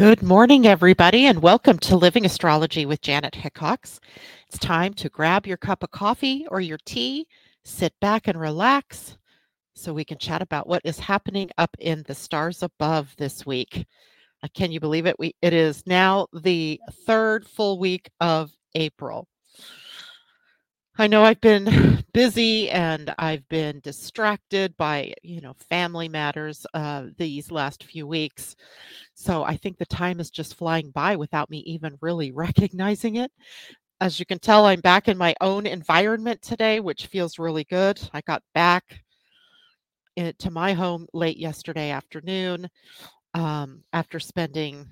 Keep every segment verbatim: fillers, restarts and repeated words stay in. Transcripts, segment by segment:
Good morning, everybody, and welcome to Living Astrology with Janet Hickox. It's time to grab your cup of coffee or your tea, sit back and relax so we can chat about what is happening up in the stars above this week. Uh, can you believe it? We it is now the third full week of April. I know I've been busy and I've been distracted by, you know, family matters uh, these last few weeks. So I think the time is just flying by without me even really recognizing it. As you can tell, I'm back in my own environment today, which feels really good. I got back i- to my home late yesterday afternoon um, after spending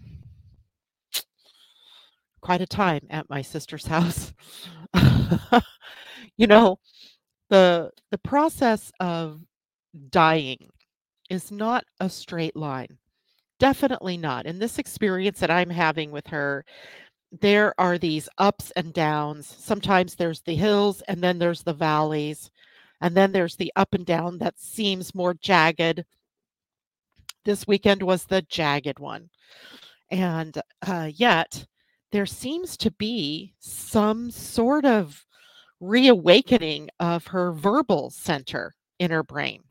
quite a time at my sister's house. you know, the the process of dying is not a straight line. Definitely not. In this experience that I'm having with her, there are these ups and downs. Sometimes there's the hills and then there's the valleys. And then there's the up and down that seems more jagged. This weekend was the jagged one. And uh, yet there seems to be some sort of reawakening of her verbal center in her brain,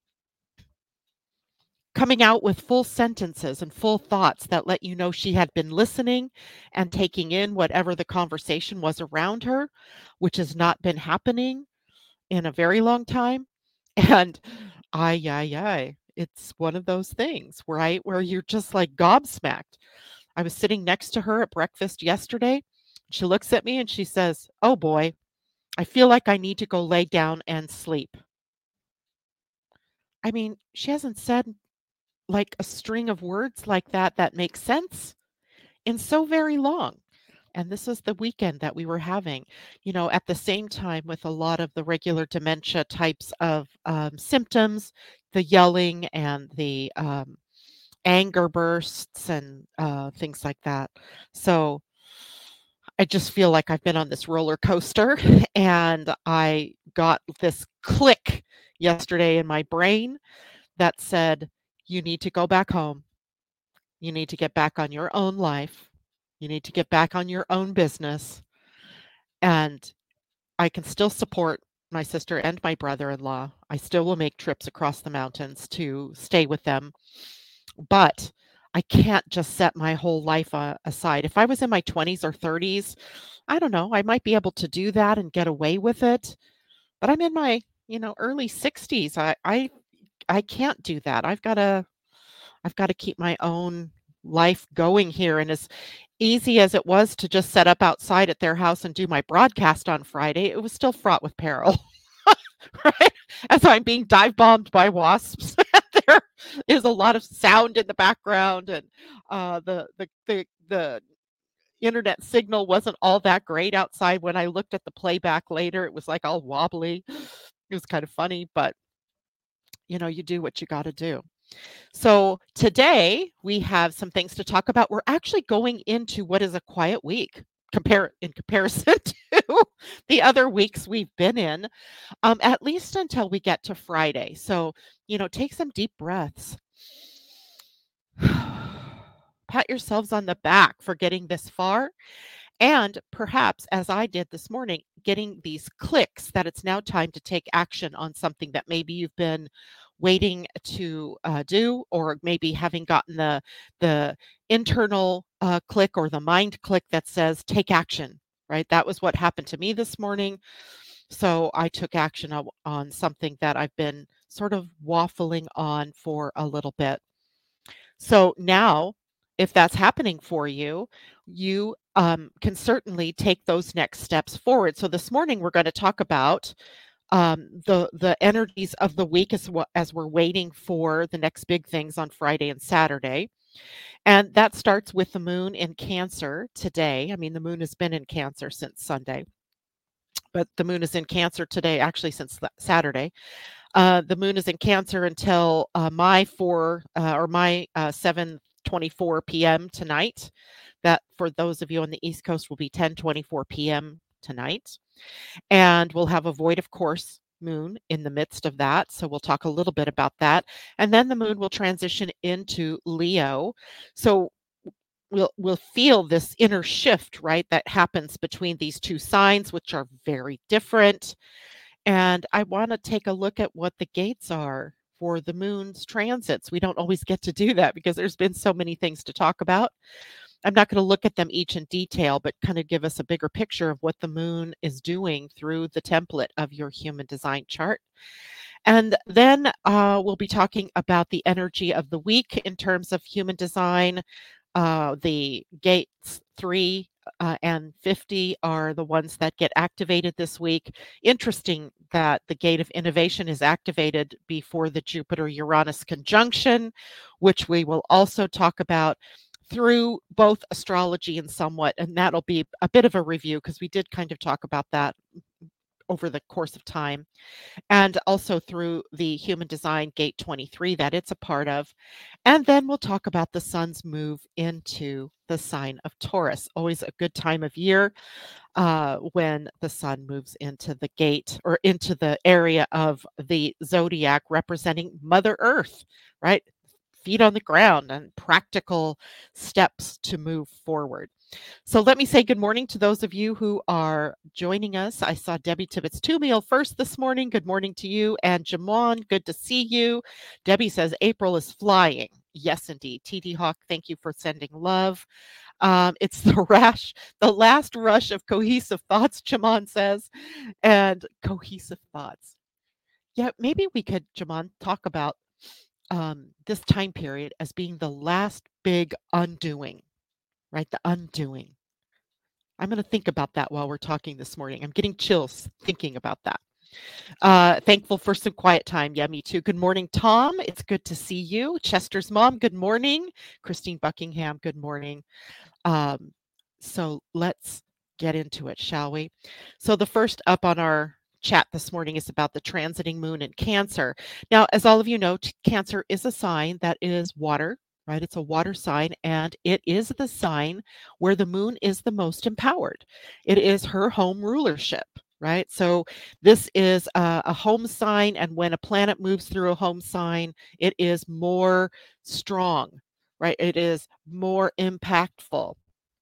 coming out with full sentences and full thoughts that let you know she had been listening and taking in whatever the conversation was around her, which has not been happening in a very long time. And ay, ay, ay, it's one of those things, right? Where you're just like gobsmacked. I was sitting next to her at breakfast yesterday. She looks at me and she says, "Oh boy, I feel like I need to go lay down and sleep." I mean, she hasn't said like a string of words like that that make sense in so very long. And this is the weekend that we were having, you know, at the same time with a lot of the regular dementia types of um, symptoms, the yelling and the um, anger bursts and uh, things like that. So I just feel like I've been on this roller coaster and I got this click yesterday in my brain that said, you need to go back home. You need to get back on your own life. You need to get back on your own business. And I can still support my sister and my brother-in-law. I still will make trips across the mountains to stay with them, but I can't just set my whole life a aside. If I was in my twenties or thirties, I don't know, I might be able to do that and get away with it, but I'm in my, you know, early sixties. I I I can't do that. I've gotta I've gotta keep my own life going here, and as easy as it was to just set up outside at their house and do my broadcast on Friday, it was still fraught with peril, right? As I'm being dive bombed by wasps, there is a lot of sound in the background, and uh, the, the the the internet signal wasn't all that great outside. When I looked at the playback later, it was like all wobbly. It was kind of funny, but you know, you do what you got to do. So today we have some things to talk about. We're actually going into what is a quiet week compare in comparison to the other weeks we've been in, um, at least until we get to Friday. So, you know, take some deep breaths. Pat yourselves on the back for getting this far. And perhaps, as I did this morning, getting these clicks that it's now time to take action on something that maybe you've been waiting to uh, do, or maybe having gotten the the internal uh, click or the mind click that says take action. Right, that was what happened to me this morning. So I took action on, on something that I've been sort of waffling on for a little bit. So now, if that's happening for you, you um, can certainly take those next steps forward. So this morning we're going to talk about um, the the energies of the week as wa- as we're waiting for the next big things on Friday and Saturday, and that starts with the moon in Cancer today. I mean, the moon has been in Cancer since Sunday, but the moon is in Cancer today, actually since la- Saturday. Uh, the moon is in Cancer until uh, my four uh, or my uh, seven twenty-four p m tonight. That for those of you on the East Coast will be ten twenty-four p m tonight, and we'll have a void, of course, moon in the midst of that. So we'll talk a little bit about that, and then the moon will transition into Leo. So we'll we'll feel this inner shift, right, that happens between these two signs, which are very different. And I want to take a look at what the gates are for the moon's transits. We don't always get to do that because there's been so many things to talk about. I'm not going to look at them each in detail, but kind of give us a bigger picture of what the moon is doing through the template of your human design chart. And then uh, we'll be talking about the energy of the week in terms of human design. Uh, the gates three uh, and fifty are the ones that get activated this week. Interesting that the gate of innovation is activated before the Jupiter Uranus conjunction, which we will also talk about through both astrology and somewhat, and that'll be a bit of a review because we did kind of talk about that over the course of time, and also through the human design gate twenty-three that it's a part of. And then we'll talk about the sun's move into the sign of Taurus. Always a good time of year uh, when the sun moves into the gate or into the area of the zodiac representing Mother Earth, right? Feet on the ground and practical steps to move forward. So let me say good morning to those of you who are joining us. I saw Debbie Tibbetts Tumiel first this morning. Good morning to you. And Jamon, good to see you. Debbie says April is flying. Yes, indeed. T D Hawk, thank you for sending love. Um, it's the rash, the last rush of cohesive thoughts, Jamon says, and cohesive thoughts. Yeah, maybe we could, Jamon, talk about um, this time period as being the last big undoing, right? The undoing. I'm going to think about that while we're talking this morning. I'm getting chills thinking about that. Uh, thankful for some quiet time. Yeah, me too. Good morning, Tom. It's good to see you. Chester's mom, good morning. Christine Buckingham, good morning. Um, so let's get into it, shall we? So the first up on our chat this morning is about the transiting moon in Cancer. Now, as all of you know, t- Cancer is a sign that is water, right? It's a water sign, and it is the sign where the moon is the most empowered. It is her home rulership, right? So this is a, a home sign, and when a planet moves through a home sign, it is more strong, right? It is more impactful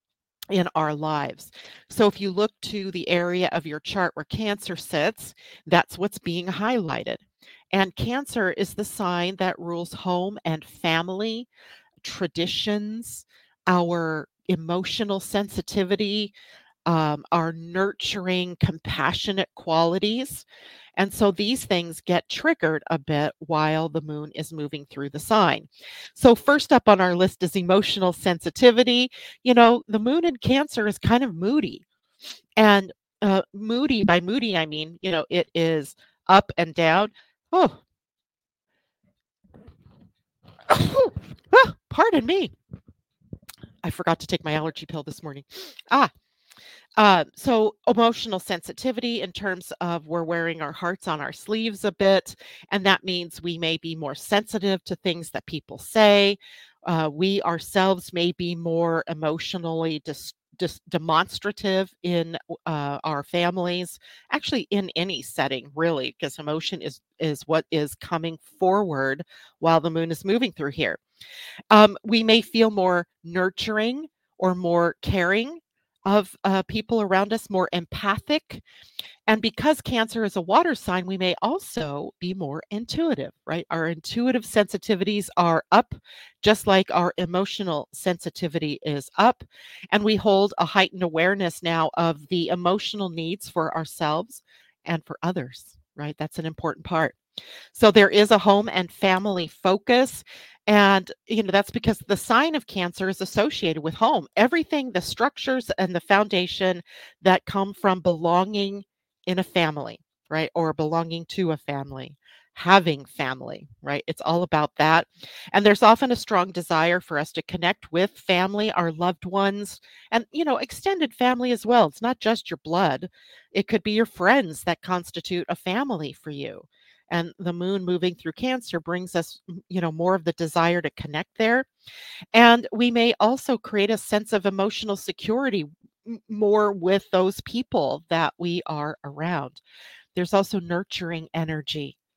in our lives. So if you look to the area of your chart where Cancer sits, that's what's being highlighted. And Cancer is the sign that rules home and family, traditions, our emotional sensitivity, um, our nurturing, compassionate qualities. And so these things get triggered a bit while the moon is moving through the sign. So, first up on our list is emotional sensitivity. You know, the moon in Cancer is kind of moody. And uh, moody, by moody, I mean, you know, it is up and down. Oh, ah, pardon me. I forgot to take my allergy pill this morning. Ah, Uh, so emotional sensitivity in terms of we're wearing our hearts on our sleeves a bit, and that means we may be more sensitive to things that people say. Uh, we ourselves may be more emotionally dis- dis- demonstrative in uh, our families, actually in any setting, really, because emotion is is what is coming forward while the moon is moving through here. Um, we may feel more nurturing or more caring of uh, people around us, more empathic. And because Cancer is a water sign, we may also be more intuitive, right? Our intuitive sensitivities are up, just like our emotional sensitivity is up. And we hold a heightened awareness now of the emotional needs for ourselves and for others, right? That's an important part. So there is a home and family focus. And, you know, that's because the sign of Cancer is associated with home. Everything, the structures and the foundation that come from belonging in a family, right? Or belonging to a family, having family, right? It's all about that. And there's often a strong desire for us to connect with family, our loved ones, and, you know, extended family as well. It's not just your blood, it could be your friends that constitute a family for you. And the moon moving through Cancer brings us, m- you know, more of the desire to connect there. And we may also create a sense of emotional security m- more with those people that we are around. There's also nurturing energy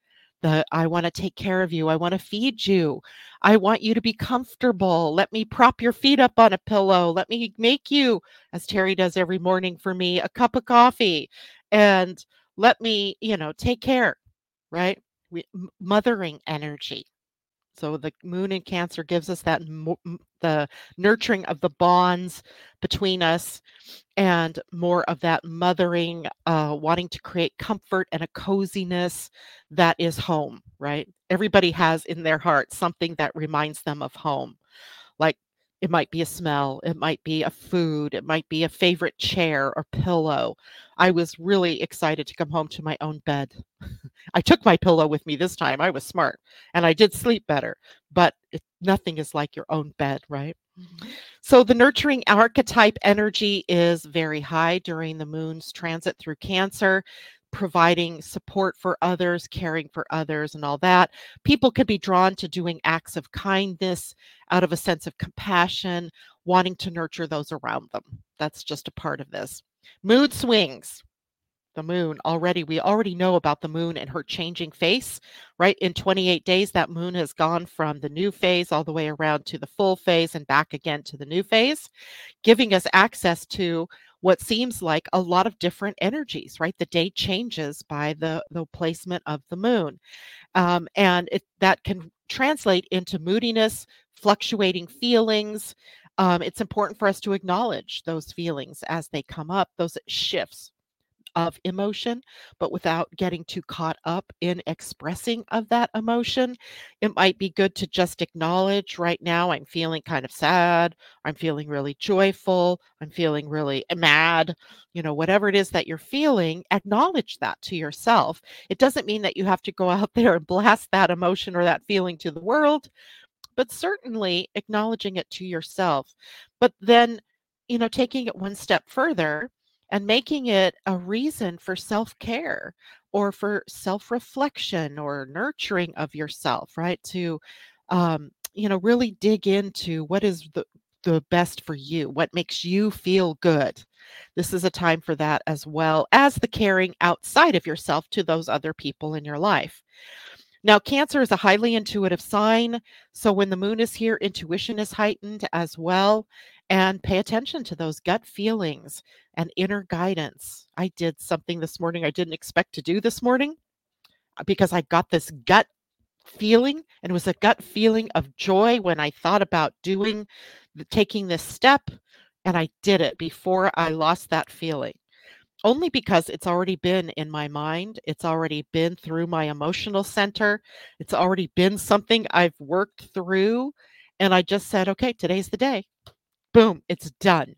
The I want to take care of you. I want to feed you. I want you to be comfortable. Let me prop your feet up on a pillow. Let me make you, as Terry does every morning for me, a cup of coffee. And let me, you know, take care, right? We, m- mothering energy. So the moon in Cancer gives us that mo- m- the nurturing of the bonds between us and more of that mothering, uh, wanting to create comfort and a coziness that is home, right? Everybody has in their heart something that reminds them of home. Like it might be a smell, it might be a food, it might be a favorite chair or pillow. I was really excited to come home to my own bed. I took my pillow with me this time. I was smart and I did sleep better, but it, nothing is like your own bed, right? Mhm. So the nurturing archetype energy is very high during the moon's transit through Cancer, providing support for others, caring for others, and all that. People could be drawn to doing acts of kindness out of a sense of compassion, wanting to nurture those around them. That's just a part of this. Mood swings. The moon already, we already know about the moon and her changing face, right? In twenty-eight days, that moon has gone from the new phase all the way around to the full phase and back again to the new phase, giving us access to what seems like a lot of different energies, right? The day changes by the, the placement of the moon. Um, and it, that can translate into moodiness, fluctuating feelings. Um, it's important for us to acknowledge those feelings as they come up, those shifts of emotion, but without getting too caught up in expressing of that emotion. It might be good to just acknowledge right now I'm feeling kind of sad, I'm feeling really joyful, I'm feeling really mad, you know, whatever it is that you're feeling, acknowledge that to yourself. It doesn't mean that you have to go out there and blast that emotion or that feeling to the world, but certainly acknowledging it to yourself. But then, you know, taking it one step further and making it a reason for self care or for self reflection or nurturing of yourself, right? To, um, you know, really dig into what is the the best for you, what makes you feel good. This is a time for that as well as the caring outside of yourself to those other people in your life. Now, Cancer is a highly intuitive sign. So when the moon is here, intuition is heightened as well. And pay attention to those gut feelings and inner guidance. I did something this morning I didn't expect to do this morning uh, because I got this gut feeling, and it was a gut feeling of joy when I thought about doing, the, taking this step. And I did it before I lost that feeling. Only because it's already been in my mind, it's already been through my emotional center, it's already been something I've worked through, and I just said, "Okay, today's the day." Boom, it's done.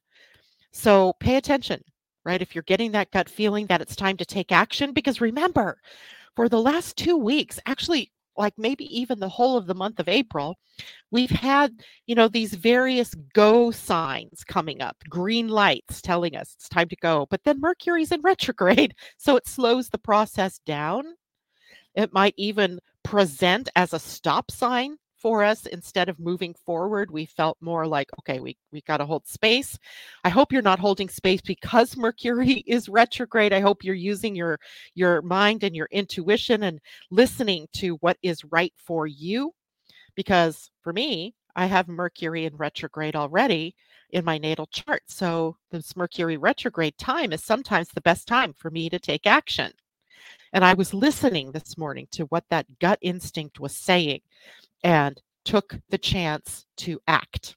So pay attention, right? If you're getting that gut feeling that it's time to take action, because remember, for the last two weeks, actually, like maybe even the whole of the month of April, we've had, you know, these various go signs coming up, green lights telling us it's time to go. But then Mercury's in retrograde, so it slows the process down. It might even present as a stop sign for us instead of moving forward. We felt more like, okay, we we got to hold space. I hope you're not holding space because Mercury is retrograde. I hope you're using your your mind and your intuition and listening to what is right for you, because for me, I have Mercury in retrograde already in my natal chart. So this Mercury retrograde time is sometimes the best time for me to take action. And I was listening this morning to what that gut instinct was saying and took the chance to act.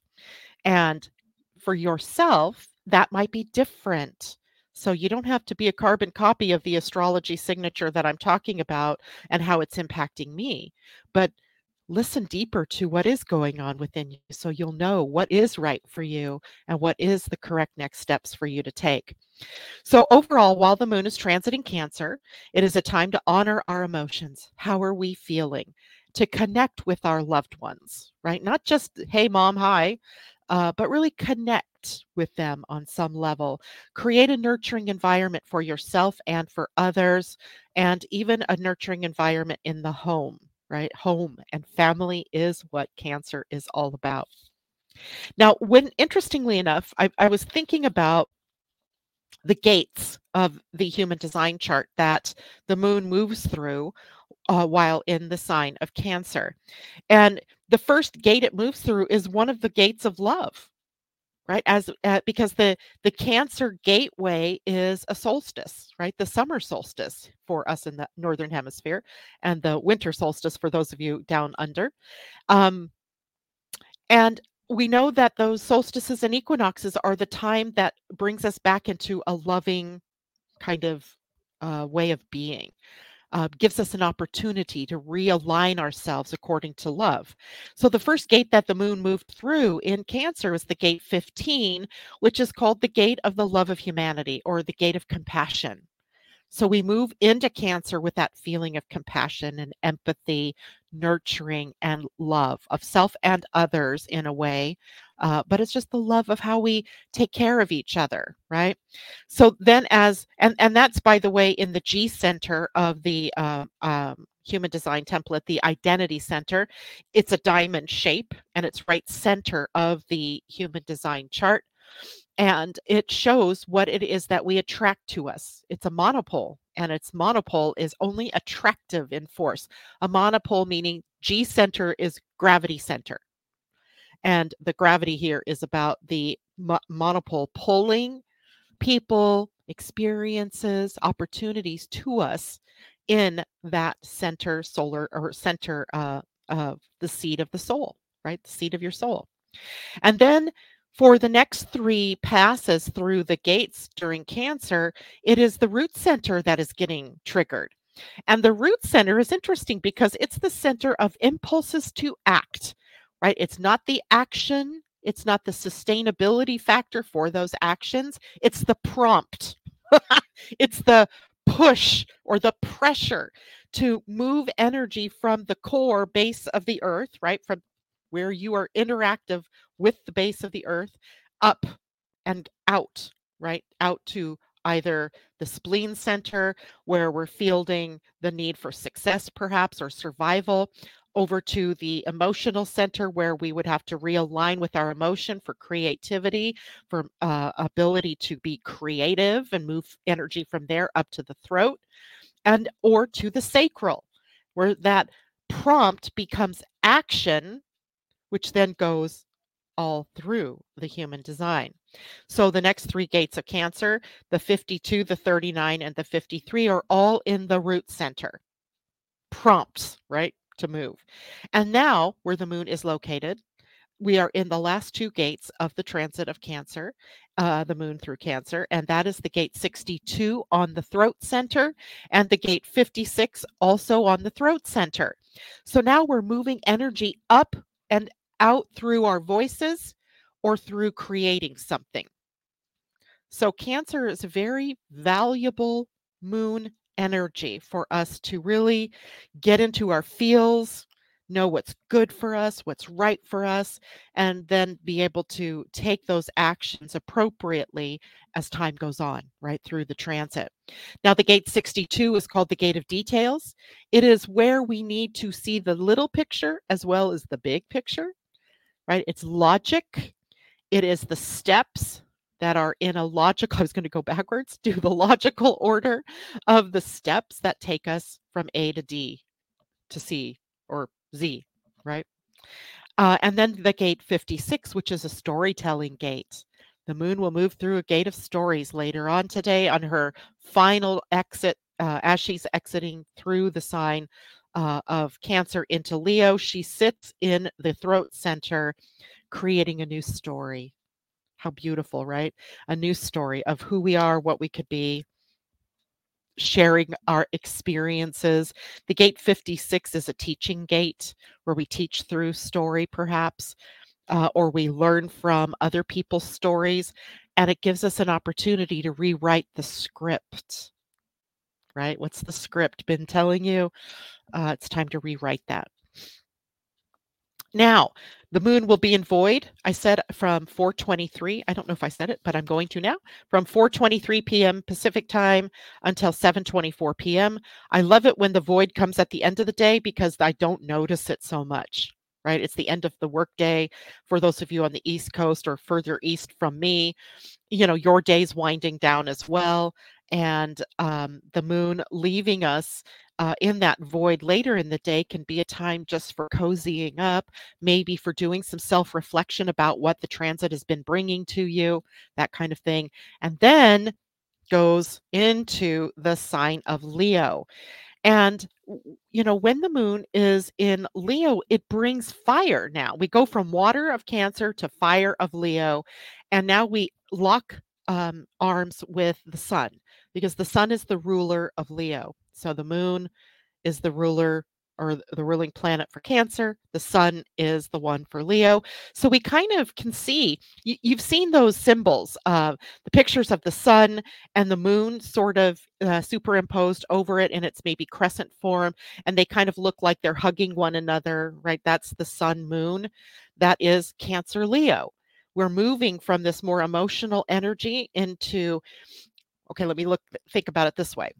And for yourself, that might be different. So you don't have to be a carbon copy of the astrology signature that I'm talking about and how it's impacting me. But listen deeper to what is going on within you so you'll know what is right for you and what is the correct next steps for you to take. So, overall, while the moon is transiting Cancer, it is a time to honor our emotions. How are we feeling? To connect with our loved ones, right? Not just, hey, mom, hi, uh, but really connect with them on some level. Create a nurturing environment for yourself and for others, and even a nurturing environment in the home, right? Home and family is what Cancer is all about. Now, when interestingly enough, I, I was thinking about the gates of the human design chart that the moon moves through. uh, while in the sign of Cancer. And the first gate it moves through is one of the gates of love, right? As uh, because the the Cancer gateway is a solstice, right? The summer solstice for us in the northern hemisphere, and the winter solstice for those of you down under. Um, and we know that those solstices and equinoxes are the time that brings us back into a loving kind of uh, way of being, uh, gives us an opportunity to realign ourselves according to love. So the first gate that the moon moved through in Cancer is the gate fifteen, which is called the gate of the love of humanity, or the gate of compassion. So we move into Cancer with that feeling of compassion and empathy, nurturing and love of self and others in a way. Uh, but it's just the love of how we take care of each other, right? So then, as and and that's, by the way, in the G center of the uh, um, human design template, the identity center. It's a diamond shape, and it's right center of the human design chart, and it shows what it is that we attract to us. It's a monopole, and its monopole is only attractive in force. A monopole meaning G center is gravity center. And the gravity here is about the mo- monopole pulling people, experiences, opportunities to us in that center solar, or center uh, of the seed of the soul, right? The seed of your soul. And then for the next three passes through the gates during Cancer, it is the root center that is getting triggered. And the root center is interesting because it's the center of impulses to act, right? It's not the action, it's not the sustainability factor for those actions, it's the prompt. It's the push or the pressure to move energy from the core base of the earth, right? From where you are interactive with the base of the earth, up and out, right? Out to either the spleen center, where we're fielding the need for success, perhaps, or survival, over to the emotional center, where we would have to realign with our emotion for creativity, for uh, ability to be creative and move energy from there up to the throat, and or to the sacral, where that prompt becomes action, which then goes all through the human design. So the next three gates of Cancer, the fifty-two, the thirty-nine, and the fifty-three, are all in the root center. Prompts, right, to move. And now, where the moon is located, we are in the last two gates of the transit of Cancer, uh, the moon through Cancer, and that is the gate sixty-two on the throat center, and the gate fifty-six also on the throat center. So now we're moving energy up and out through our voices or through creating something. So Cancer is a very valuable moon energy for us to really get into our feels, know what's good for us, what's right for us, and then be able to take those actions appropriately as time goes on, right through the transit. Now, the gate sixty-two is called the gate of details. It is where we need to see the little picture as well as the big picture, right? It's logic. It is the steps that are in a logical, I was going to go backwards, do the logical order of the steps that take us from A to D to C or Z, right? Uh, and then the gate fifty-six, which is a storytelling gate. The moon will move through a gate of stories later on today on her final exit, uh, as she's exiting through the sign uh, of Cancer into Leo. She sits in the throat center, creating a new story. How beautiful, right? A new story of who we are, what we could be, sharing our experiences. The gate fifty-six is a teaching gate where we teach through story, perhaps, uh, or we learn from other people's stories, and it gives us an opportunity to rewrite the script, right? What's the script been telling you? Uh, it's time to rewrite that. Now, the moon will be in void, I said, from four twenty-three. I don't know if I said it, but I'm going to now. From four twenty-three p.m. Pacific time until seven twenty-four p.m. I love it when the void comes at the end of the day because I don't notice it so much, right? It's the end of the workday. For those of you on the East Coast or further east from me, you know, your day's winding down as well. And um, the moon leaving us uh, in that void later in the day can be a time just for cozying up, maybe for doing some self reflection about what the transit has been bringing to you, that kind of thing. And then goes into the sign of Leo. And, you know, when the moon is in Leo, it brings fire now. We go from water of Cancer to fire of Leo. And now we lock um, arms with the sun because the sun is the ruler of Leo. So the moon is the ruler or the ruling planet for Cancer. The sun is the one for Leo. So we kind of can see, you, you've seen those symbols, uh, the pictures of the sun and the moon sort of uh, superimposed over it, and it's maybe crescent form, and they kind of look like they're hugging one another, right? That's the sun moon. That is Cancer Leo. We're moving from this more emotional energy into, okay, let me look, think about it this way.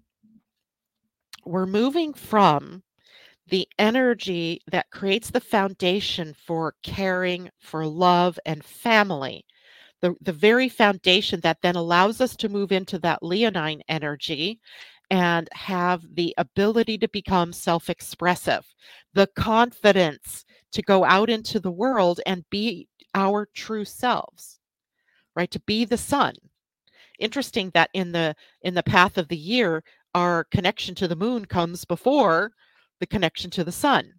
We're moving from the energy that creates the foundation for caring, for love, and family. The, the very foundation that then allows us to move into that leonine energy and have the ability to become self expressive, the confidence to go out into the world and be our true selves, right? To be the sun. Interesting that in the in the path of the year, our connection to the moon comes before the connection to the sun.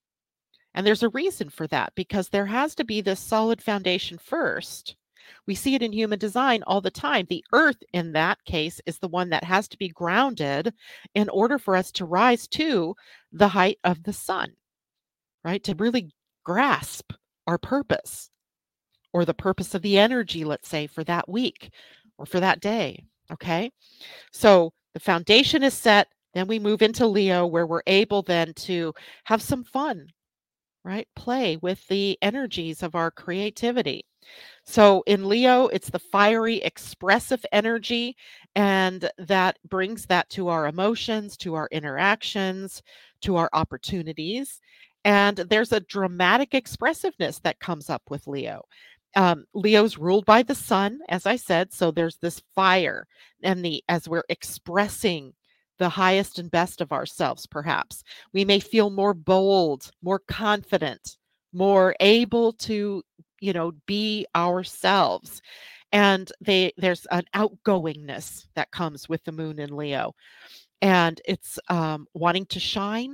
And there's a reason for that because there has to be this solid foundation first. We see it in human design all the time. The earth, in that case, is the one that has to be grounded in order for us to rise to the height of the sun, right? To really grasp our purpose or the purpose of the energy, let's say, for that week or for that day. Okay. So the foundation is set. Then we move into Leo, where we're able then to have some fun, right? Play with the energies of our creativity. So in Leo, it's the fiery, expressive energy, and that brings that to our emotions, to our interactions, to our opportunities. And there's a dramatic expressiveness that comes up with Leo. Um, Leo's ruled by the sun, as I said. So there's this fire, and the as we're expressing the highest and best of ourselves, perhaps we may feel more bold, more confident, more able to, you know, be ourselves. And they there's an outgoingness that comes with the moon in Leo. And it's um, wanting to shine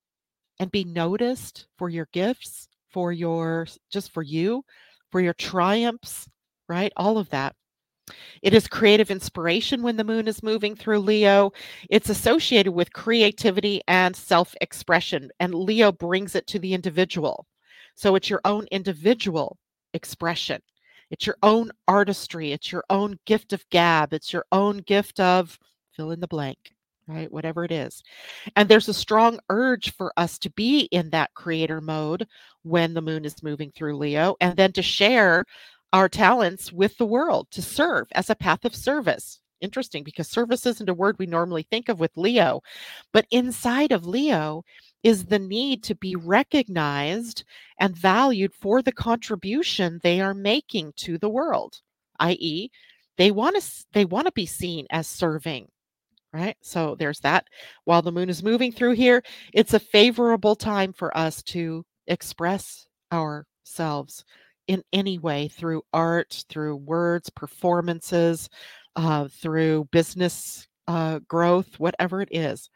and be noticed for your gifts, for your just for you, for your triumphs, right? All of that. It is creative inspiration when the moon is moving through Leo. It's associated with creativity and self expression, and Leo brings it to the individual. So it's your own individual expression. It's your own artistry. It's your own gift of gab. It's your own gift of fill in the blank, right? Whatever it is. And there's a strong urge for us to be in that creator mode when the moon is moving through Leo, and then to share our talents with the world, to serve as a path of service. Interesting, because service isn't a word we normally think of with Leo, but inside of Leo is the need to be recognized and valued for the contribution they are making to the world, that is, they want to they want to be seen as serving, right? So there's that. While the moon is moving through here, it's a favorable time for us to express ourselves in any way through art, through words, performances, uh, through business uh, growth, whatever it is.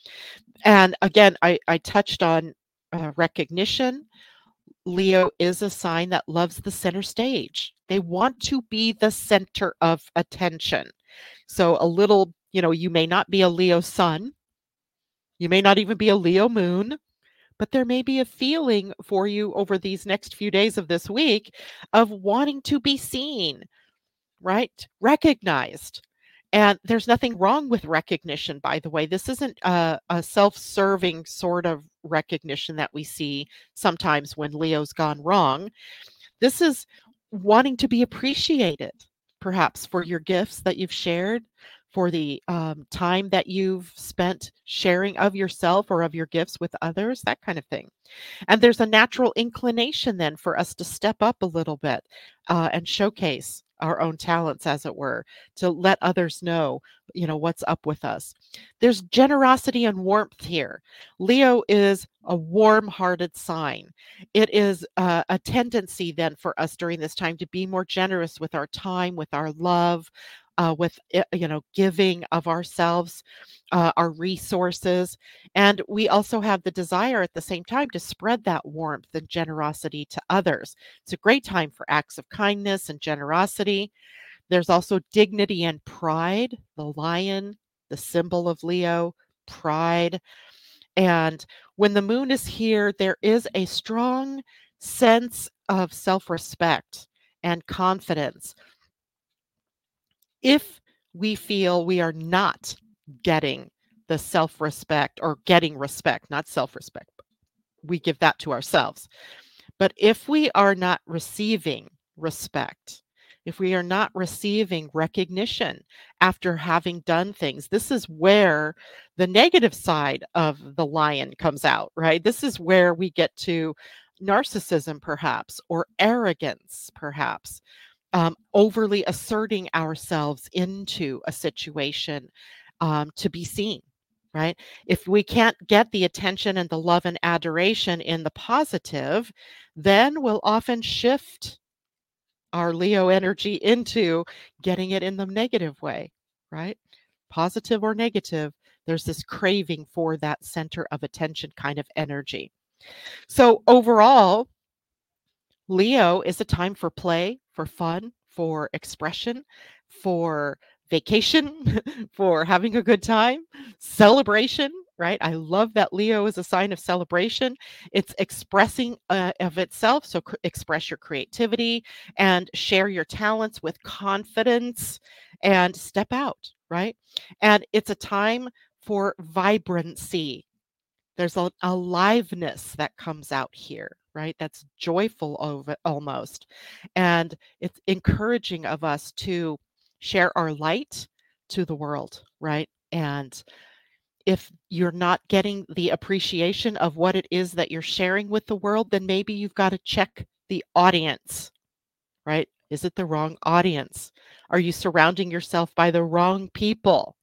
And again, I, I touched on uh, recognition. Leo is a sign that loves the center stage. They want to be the center of attention. So a little, you know, you may not be a Leo sun. You may not even be a Leo moon, but there may be a feeling for you over these next few days of this week of wanting to be seen, right? Recognized. And there's nothing wrong with recognition, by the way. This isn't a, a self serving sort of recognition that we see sometimes when Leo's gone wrong. This is wanting to be appreciated, perhaps for your gifts that you've shared, for the um, time that you've spent sharing of yourself or of your gifts with others, that kind of thing. And there's a natural inclination then for us to step up a little bit uh, and showcase our own talents, as it were, to let others know, you know, what's up with us. There's generosity and warmth here. Leo is a warm-hearted sign. It is uh, a tendency then for us during this time to be more generous with our time, with our love, uh, with uh, you know, giving of ourselves, uh, our resources, and we also have the desire at the same time to spread that warmth and generosity to others. It's a great time for acts of kindness and generosity. There's also dignity and pride, the lion, the symbol of Leo, pride. And when the moon is here, there is a strong sense of self respect and confidence. If we feel we are not getting the self respect or getting respect, not self respect, we give that to ourselves. But if we are not receiving respect, if we are not receiving recognition after having done things, this is where the negative side of the lion comes out, right? This is where we get to narcissism, perhaps, or arrogance, perhaps, um, overly asserting ourselves into a situation um, to be seen, right? If we can't get the attention and the love and adoration in the positive, then we'll often shift our Leo energy into getting it in the negative way, right? Positive or negative, there's this craving for that center of attention kind of energy. So overall, Leo is a time for play, for fun, for expression, for vacation, for having a good time, celebration, right? I love that Leo is a sign of celebration. It's expressing uh, of itself. So cr- express your creativity and share your talents with confidence and step out, right? And it's a time for vibrancy. There's a aliveness that comes out here, right? That's joyful over almost. And it's encouraging of us to share our light to the world, right? And if you're not getting the appreciation of what it is that you're sharing with the world, then maybe you've got to check the audience, right? Is it the wrong audience? Are you surrounding yourself by the wrong people?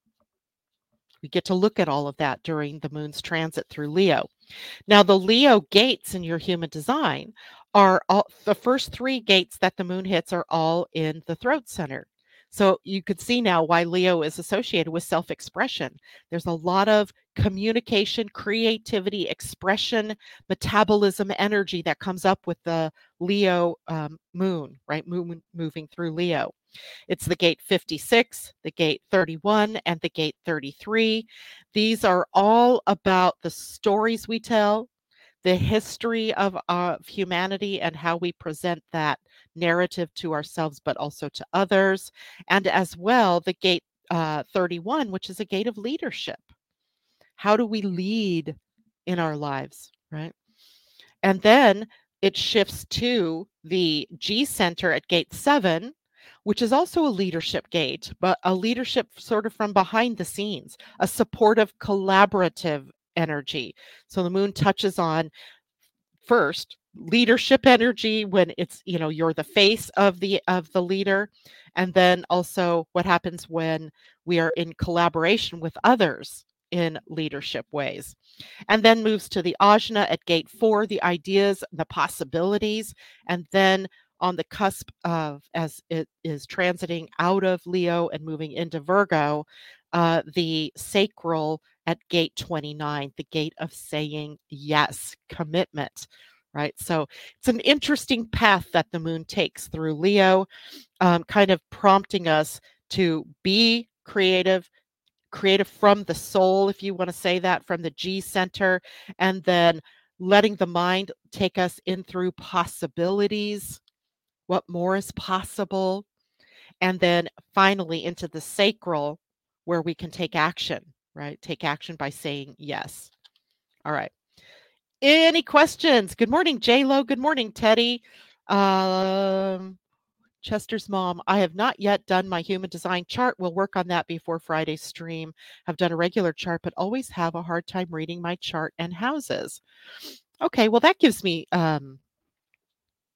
We get to look at all of that during the moon's transit through Leo. Now, the Leo gates in your human design are all the first three gates that the moon hits are all in the throat center. So you could see now why Leo is associated with self expression. There's a lot of communication, creativity, expression, metabolism, energy that comes up with the Leo um, moon, right? Moon moving through Leo. It's the gate fifty-six, the gate thirty-one, and the gate thirty-three. These are all about the stories we tell, the history of, uh, of humanity and how we present that narrative to ourselves, but also to others. And as well, the gate uh, thirty-one, which is a gate of leadership. How do we lead in our lives, right? And then it shifts to the G center at gate seven, which is also a leadership gate, but a leadership sort of from behind the scenes, a supportive, collaborative energy. So the moon touches on first leadership energy when it's, you know, you're the face of the of the leader, and then also what happens when we are in collaboration with others in leadership ways. And then moves to the ajna at gate four, the ideas, the possibilities, and then on the cusp of, as it is transiting out of Leo and moving into Virgo, uh, the sacral at gate twenty-nine, the gate of saying yes, commitment, right? So it's an interesting path that the moon takes through Leo, um, kind of prompting us to be creative, creative from the soul, if you want to say that, from the G center, and then letting the mind take us in through possibilities, what more is possible, and then finally into the sacral where we can take action, right? Take action by saying yes. All right. Any questions? Good morning, J Lo. Good morning, Teddy. Um, Chester's mom, I have not yet done my human design chart. We'll work on that before Friday's stream. Have done a regular chart, but always have a hard time reading my chart and houses. Okay, well, that gives me um,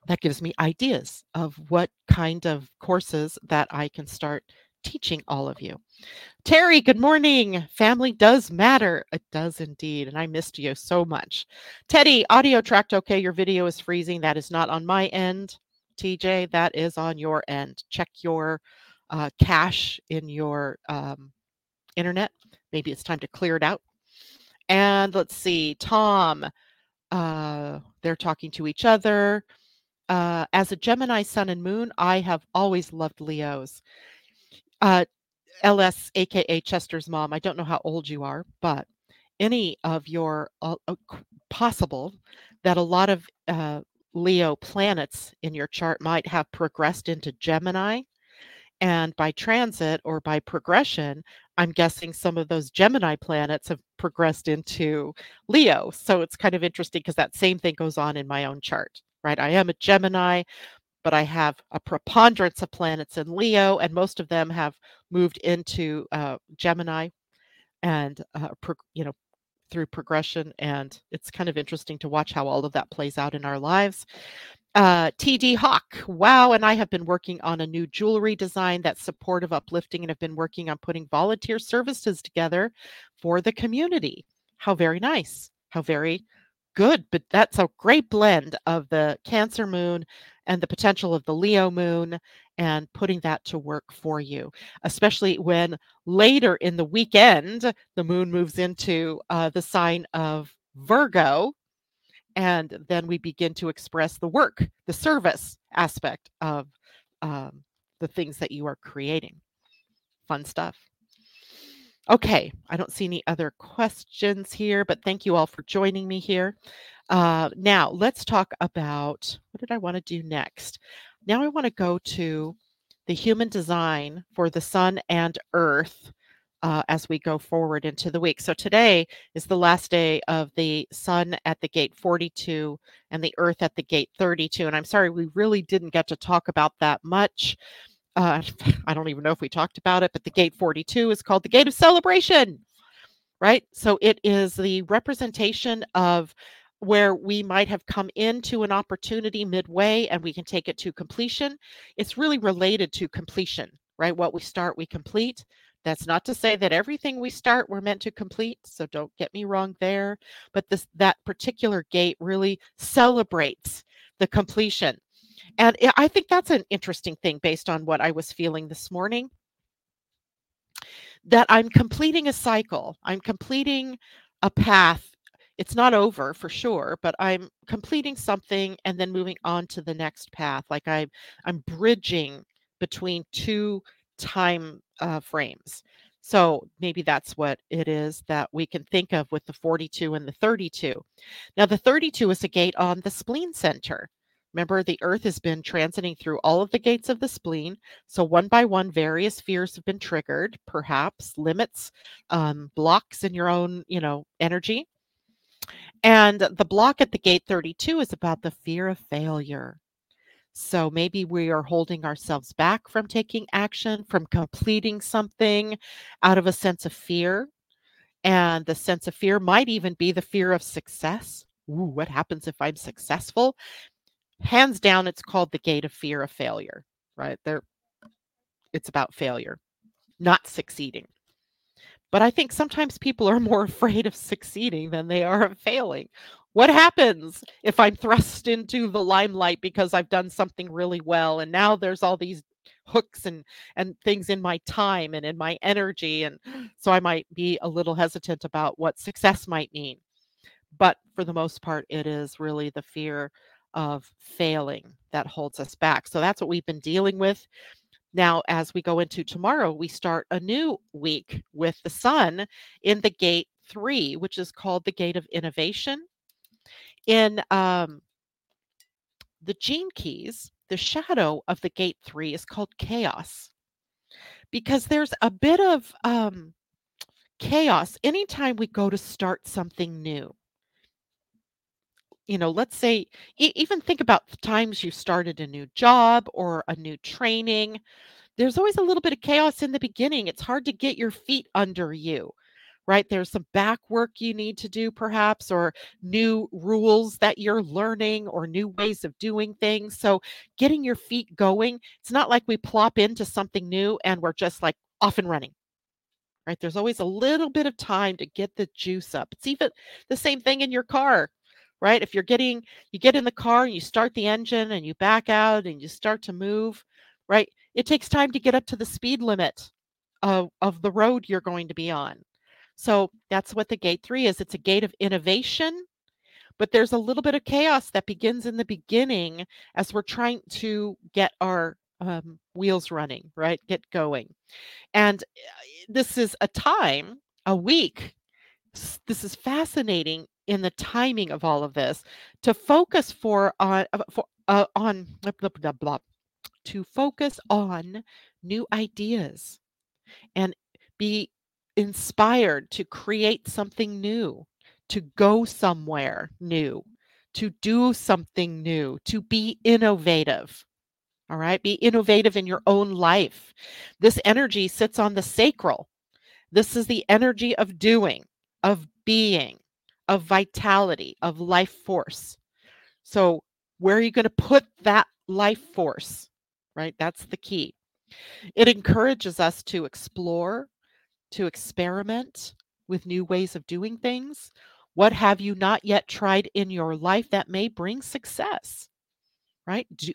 That gives me ideas of what kind of courses that I can start teaching all of you. Terry, good morning. Family does matter. It does indeed. And I missed you so much. Teddy, audio tracked okay. Your video is freezing. That is not on my end. T J, that is on your end. Check your uh, cache in your um, internet. Maybe it's time to clear it out. And let's see, Tom, uh, they're talking to each other. Uh, as a Gemini sun and moon, I have always loved Leos. Uh, L S, aka Chester's mom, I don't know how old you are, but any of your uh, uh, c- possible that a lot of uh, Leo planets in your chart might have progressed into Gemini. And by transit or by progression, I'm guessing some of those Gemini planets have progressed into Leo. So it's kind of interesting because that same thing goes on in my own chart, right? I am a Gemini, but I have a preponderance of planets in Leo, and most of them have moved into uh, Gemini and, uh, pro- you know, through progression. And it's kind of interesting to watch how all of that plays out in our lives. Uh, T D Hawk, wow. And I have been working on a new jewelry design that's supportive, uplifting, and have been working on putting volunteer services together for the community. How very nice. How very good. But that's a great blend of the Cancer moon and the potential of the Leo moon and putting that to work for you, especially when later in the weekend, the moon moves into uh, the sign of Virgo, and then we begin to express the work, the service aspect of um, the things that you are creating. Fun stuff. Okay, I don't see any other questions here, but thank you all for joining me here. Uh, now, let's talk about what did I want to do next? Now, I want to go to the human design for the sun and earth uh, as we go forward into the week. So, today is the last day of the sun at the gate forty-two and the earth at the gate thirty-two. And I'm sorry, we really didn't get to talk about that much. Uh, I don't even know if we talked about it, but the gate forty-two is called the gate of celebration, right? So it is the representation of where we might have come into an opportunity midway and we can take it to completion. It's really related to completion, right? What we start, we complete. That's not to say that everything we start we're meant to complete, so don't get me wrong there, but this that particular gate really celebrates the completion. And I I think that's an interesting thing based on what I was feeling this morning, that I'm completing a cycle. I'm completing a path. It's not over for sure, but I'm completing something and then moving on to the next path. Like I'm I'm bridging between two time uh, frames. So maybe that's what it is that we can think of with the forty-two and the thirty-two. Now, the thirty-two is a gate on the spleen center. Remember, the earth has been transiting through all of the gates of the spleen. So, one by one, various fears have been triggered, perhaps limits, um, blocks in your own, you know, energy. And the block at the gate thirty-two is about the fear of failure. So maybe we are holding ourselves back from taking action, from completing something out of a sense of fear. And the sense of fear might even be the fear of success. Ooh, what happens if I'm successful? Hands down, it's called the gate of fear of failure, right? There, it's about failure, not succeeding. But I think sometimes people are more afraid of succeeding than they are of failing. What happens if I'm thrust into the limelight because I've done something really well and now there's all these hooks and and things in my time and in my energy, and so I might be a little hesitant about what success might mean. But for the most part, it is really the fear of failing that holds us back. So that's what we've been dealing with. Now, as we go into tomorrow, we start a new week with the sun in the gate three, which is called the gate of innovation. In um, the gene keys, the shadow of the gate three is called chaos, because there's a bit of um, chaos anytime we go to start something new. You know, let's say, e- even think about the times you started a new job or a new training. There's always a little bit of chaos in the beginning. It's hard to get your feet under you, right? There's some back work you need to do perhaps, or new rules that you're learning, or new ways of doing things. So getting your feet going, it's not like we plop into something new and we're just like off and running, right? There's always a little bit of time to get the juice up. It's even the same thing in your car, right? If you're getting, you get in the car and you start the engine and you back out and you start to move, right? It takes time to get up to the speed limit of, of the road you're going to be on. So that's what the gate three is. It's a gate of innovation, but there's a little bit of chaos that begins in the beginning as we're trying to get our um, wheels running, right? Get going. And uh, this is a time, a week. s- This is fascinating in the timing of all of this to focus for on uh, for uh, on blah, blah, blah, blah, to focus on new ideas and be inspired to create something new, to go somewhere new, to do something new, to be innovative. All right, be innovative in your own life. This energy sits on the sacral. This is the energy of doing, of being, of vitality, of life force. So, where are you going to put that life force? Right? That's the key. It encourages us to explore, to experiment with new ways of doing things. What have you not yet tried in your life that may bring success? Right? Do,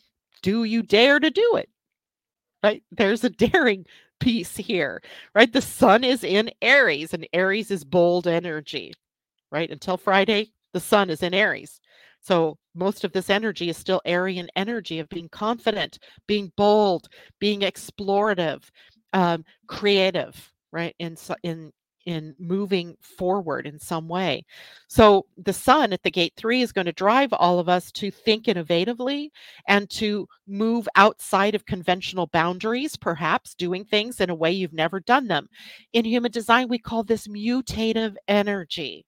do you dare to do it? Right? There's a daring piece here, right? The sun is in Aries, and Aries is bold energy, right? Until Friday, the sun is in Aries. So most of this energy is still Aryan energy of being confident, being bold, being explorative, um, creative, right? In so- in in moving forward in some way. So the sun at the gate three is going to drive all of us to think innovatively and to move outside of conventional boundaries, perhaps doing things in a way you've never done them. In human design, we call this mutative energy.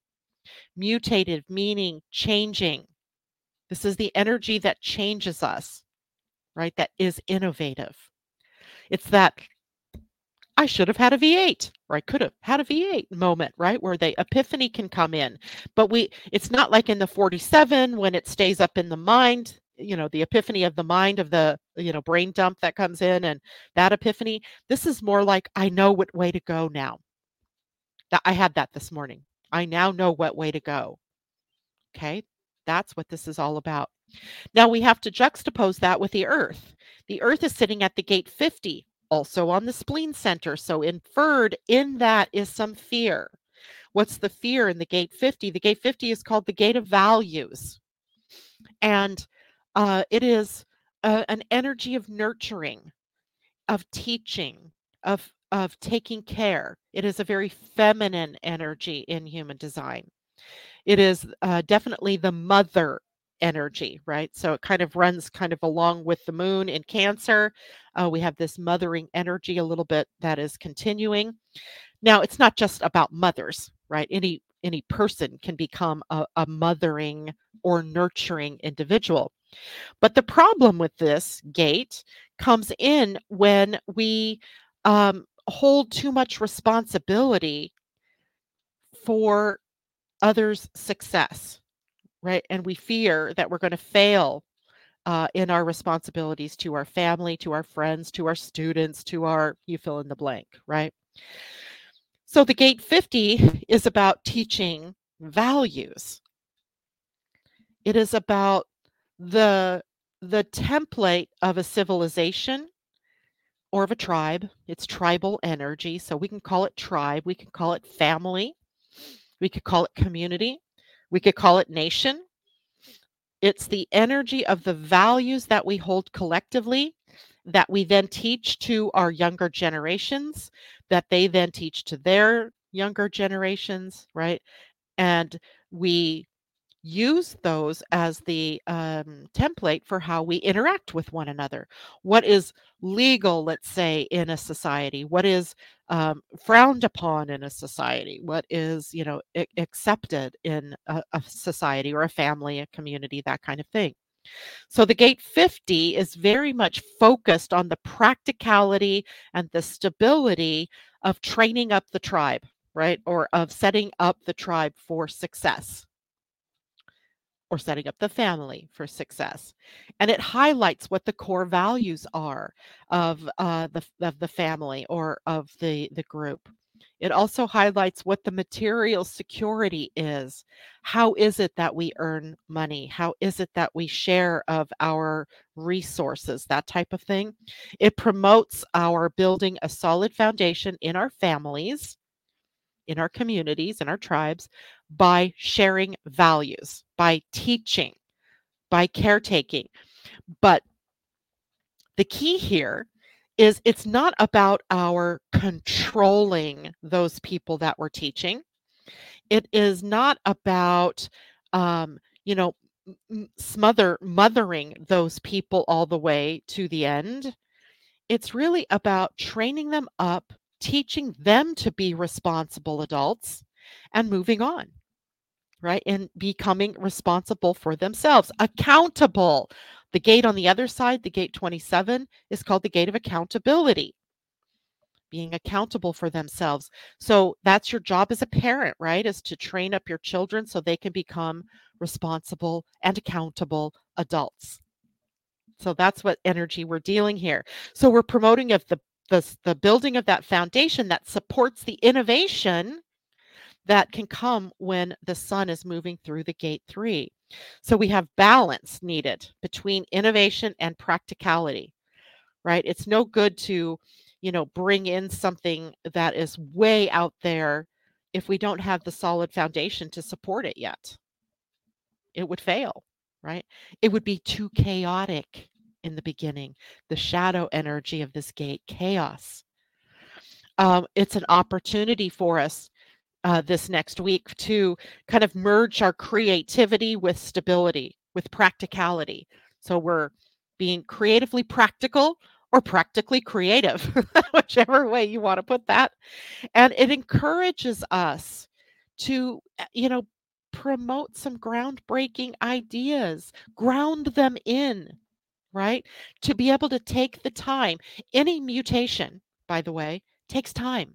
Mutative meaning changing. This is the energy that changes us, right? That is innovative. It's that I should have had a V eight, or I could have had a V eight moment, right? Where the epiphany can come in. But we it's not like in the forty-seven when it stays up in the mind, you know, the epiphany of the mind of the, you know, brain dump that comes in and that epiphany. This is more like I know what way to go now. That I had that this morning. I now know what way to go. Okay? That's what this is all about. Now we have to juxtapose that with the Earth. The Earth is sitting at the gate fifty, also on the spleen center. So inferred in that is some fear. What's the fear in the gate fifty? The gate fifty is called the gate of values. And uh, it is uh, an energy of nurturing, of teaching, of of taking care. It is a very feminine energy in human design. It is, uh, definitely the mother energy, right? So it kind of runs kind of along with the moon in Cancer. Uh, we have this mothering energy a little bit that is continuing. Now, it's not just about mothers, right? Any any person can become a, a mothering or nurturing individual. But the problem with this gate comes in when we um, hold too much responsibility for others' success, right? And we fear that we're going to fail uh, in our responsibilities to our family, to our friends, to our students, to our, you fill in the blank, right? So the gate fifty is about teaching values. It is about the the template of a civilization or of a tribe. It's tribal energy, so we can call it tribe, we can call it family, we could call it community, we could call it nation. It's the energy of the values that we hold collectively that we then teach to our younger generations, that they then teach to their younger generations, right? And we use those as the um, template for how we interact with one another. What is legal, let's say, in a society? What is um, frowned upon in a society? What is, you know, a- accepted in a, a society or a family, a community, that kind of thing. So the gate fifty is very much focused on the practicality and the stability of training up the tribe, right? Or of setting up the tribe for success or setting up the family for success. And it highlights what the core values are of uh, the of the family or of the the group. It also highlights what the material security is. How is it that we earn money? How is it that we share of our resources? That type of thing. It promotes our building a solid foundation in our families, in our communities, in our tribes, by sharing values, by teaching, by caretaking. But the key here is it's not about our controlling those people that we're teaching. It is not about, um, you know, m- m- smother mothering those people all the way to the end. It's really about training them up, teaching them to be responsible adults, and moving on, right? And becoming responsible for themselves, accountable. The gate on the other side, the gate twenty-seven, is called the gate of accountability, being accountable for themselves. So that's your job as a parent, right? Is to train up your children so they can become responsible and accountable adults. So that's what energy we're dealing here. So we're promoting of the the, the building of that foundation that supports the innovation that can come when the sun is moving through the gate three. So we have balance needed between innovation and practicality, right? It's no good to, you know, bring in something that is way out there if we don't have the solid foundation to support it yet. It would fail, right? It would be too chaotic in the beginning. The shadow energy of this gate, chaos. Um, it's an opportunity for us uh, this next week to kind of merge our creativity with stability, with practicality. So we're being creatively practical or practically creative, whichever way you want to put that. And it encourages us to, uh, you know, promote some groundbreaking ideas, ground them in, right? To be able to take the time. Any mutation, by the way, takes time,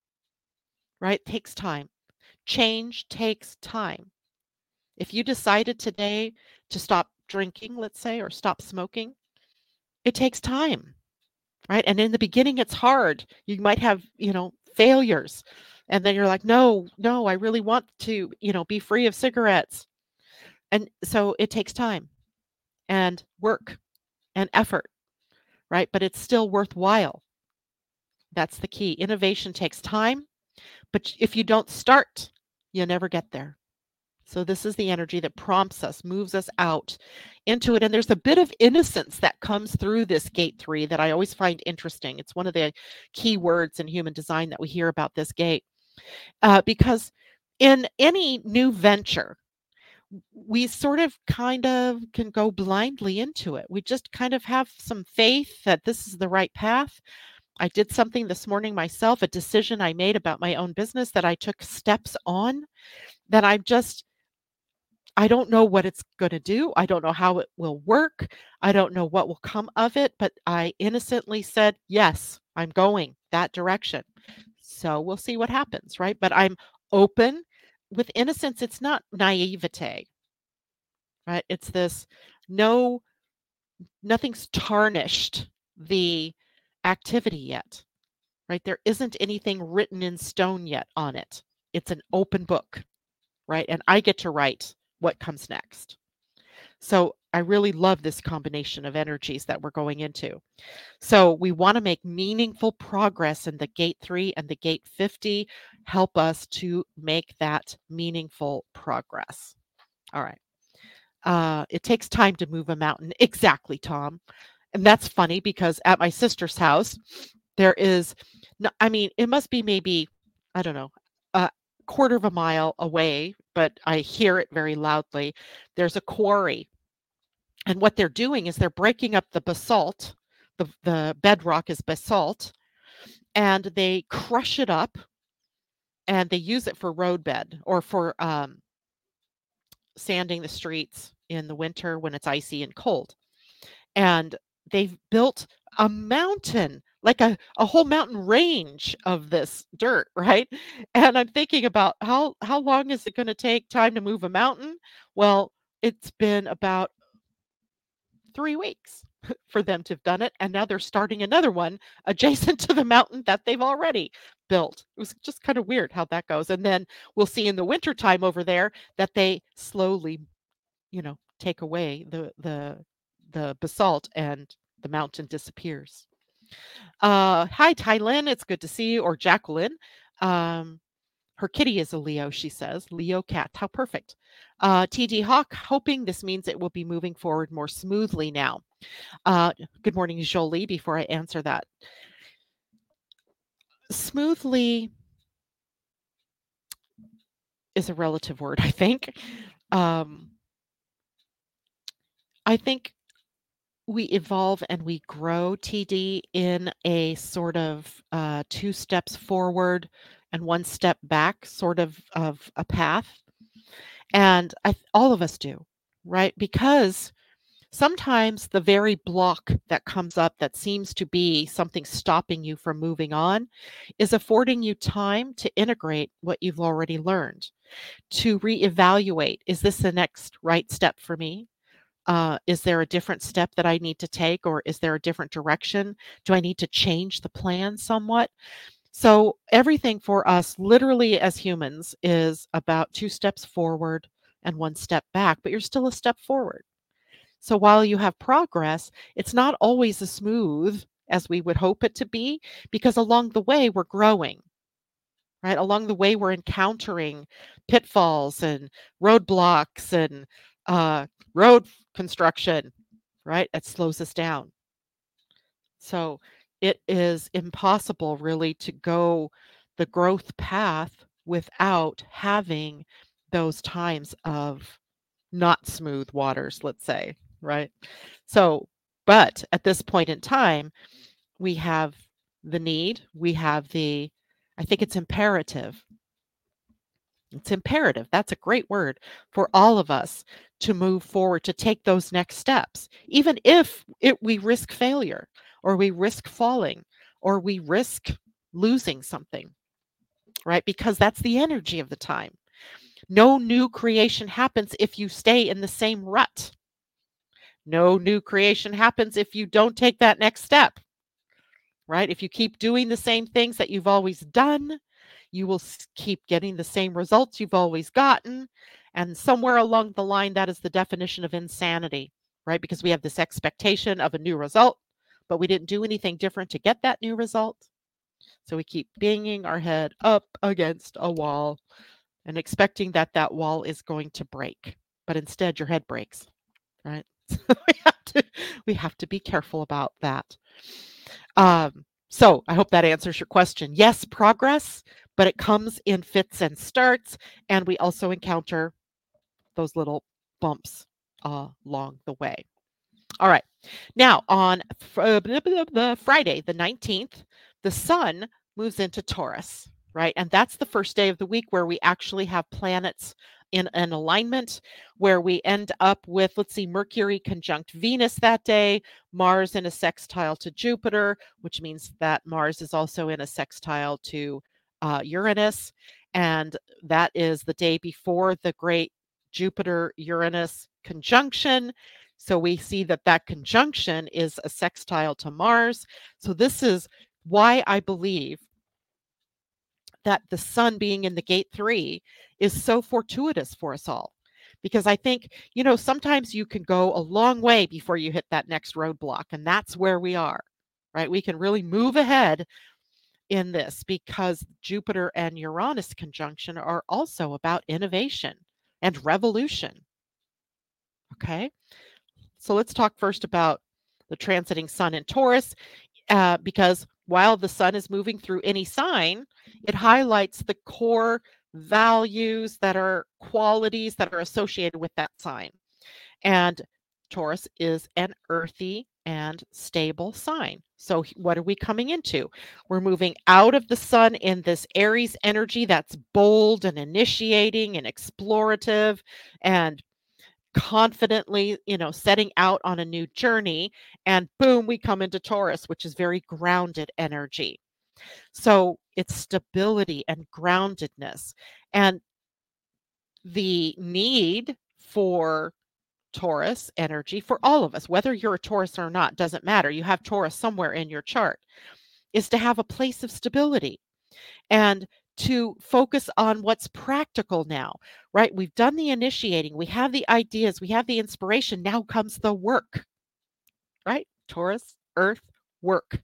right? Takes time. Change takes time. If you decided today to stop drinking, let's say, or stop smoking, it takes time, right? And in the beginning, it's hard. You might have, you know, failures. And then you're like, no, no, I really want to, you know, be free of cigarettes. And so it takes time and work and effort, right? But it's still worthwhile. That's the key. Innovation takes time, but if you don't start, you never get there. So this is the energy that prompts us, moves us out into it. And there's a bit of innocence that comes through this gate three that I always find interesting. It's one of the key words in human design that we hear about this gate. Uh, because in any new venture, we sort of kind of can go blindly into it. We just kind of have some faith that this is the right path. I did something this morning myself, a decision I made about my own business that I took steps on that I'm just I don't know what it's gonna do. I don't know how it will work. I don't know what will come of it, but I innocently said, "Yes, I'm going that direction." So we'll see what happens, right? But I'm open. With innocence, it's not naivete, right? It's this no, nothing's tarnished the activity yet, right? There isn't anything written in stone yet on it. It's an open book, right? And I get to write what comes next. So I really love this combination of energies that we're going into. So we want to make meaningful progress in the gate three and the gate fifty. Help us to make that meaningful progress. All right. Uh, it takes time to move a mountain. Exactly, Tom. And that's funny because at my sister's house, there is, no, I mean, it must be maybe, I don't know, a quarter of a mile away, but I hear it very loudly. There's a quarry. And what they're doing is they're breaking up the basalt. The, the bedrock is basalt, and they crush it up and they use it for roadbed or for um, sanding the streets in the winter when it's icy and cold. And they've built a mountain like a, a whole mountain range of this dirt, right? And I'm thinking about how how long is it going to take time to move a mountain? Well, it's been about three weeks for them to have done it, and now they're starting another one adjacent to the mountain that they've already built. It was just kind of weird how that goes. And then we'll see in the wintertime over there that they slowly, you know, take away the the the basalt and the mountain disappears. Uh, hi, Tylin. It's good to see you. Or Jacqueline. Um, her kitty is a Leo, she says. Leo cat. How perfect. Uh, T D Hawk, hoping this means it will be moving forward more smoothly now. Uh, good morning, Jolie. Before I answer that, smoothly is a relative word, I think. Um, I think we evolve and we grow, T D, in a sort of uh, two steps forward and one step back sort of of a path. And I, th- all of us do, right? Because sometimes the very block that comes up that seems to be something stopping you from moving on is affording you time to integrate what you've already learned, to reevaluate, is this the next right step for me? Uh, is there a different step that I need to take, or is there a different direction? Do I need to change the plan somewhat? So, everything for us, literally as humans, is about two steps forward and one step back, but you're still a step forward. So, while you have progress, it's not always as smooth as we would hope it to be, because along the way, we're growing, right? Along the way, we're encountering pitfalls and roadblocks and uh, road construction, right? It slows us down. So it is impossible really to go the growth path without having those times of not smooth waters, let's say, right? So, but at this point in time, we have the need, we have the, I think it's imperative. It's imperative. That's a great word for all of us to move forward, to take those next steps, even if it, we risk failure or we risk falling or we risk losing something, right? Because that's the energy of the time. No new creation happens if you stay in the same rut. No new creation happens if you don't take that next step, right? If you keep doing the same things that you've always done, you will s- keep getting the same results you've always gotten. And somewhere along the line, that is the definition of insanity, right? Because we have this expectation of a new result, but we didn't do anything different to get that new result. So we keep banging our head up against a wall and expecting that that wall is going to break. But instead, your head breaks, right? So we have to we have to be careful about that. Um, so I hope that answers your question. Yes, progress, but it comes in fits and starts, and we also encounter those little bumps uh, along the way. All right. Now on fr- blah, blah, blah, Friday, the nineteenth, the sun moves into Taurus, right? And that's the first day of the week where we actually have planets in an alignment, where we end up with, let's see, Mercury conjunct Venus that day, Mars in a sextile to Jupiter, which means that Mars is also in a sextile to uh, Uranus. And that is the day before the great Jupiter Uranus conjunction. So we see that that conjunction is a sextile to Mars. So this is why I believe that the sun being in the gate three is so fortuitous for us all. Because I think, you know, sometimes you can go a long way before you hit that next roadblock. And that's where we are, right? We can really move ahead in this because Jupiter and Uranus conjunction are also about innovation and revolution. Okay. So let's talk first about the transiting sun in Taurus, uh, because while the sun is moving through any sign, it highlights the core values that are qualities that are associated with that sign. And Taurus is an earthy and stable sign. So, what are we coming into? We're moving out of the sun in this Aries energy that's bold and initiating and explorative and confidently, you know, setting out on a new journey, and boom, we come into Taurus, which is very grounded energy. So it's stability and groundedness. And the need for Taurus energy for all of us, whether you're a Taurus or not, doesn't matter. You have Taurus somewhere in your chart, is to have a place of stability and to focus on what's practical now, right? We've done the initiating, we have the ideas, we have the inspiration. Now comes the work, right? Taurus, Earth, work.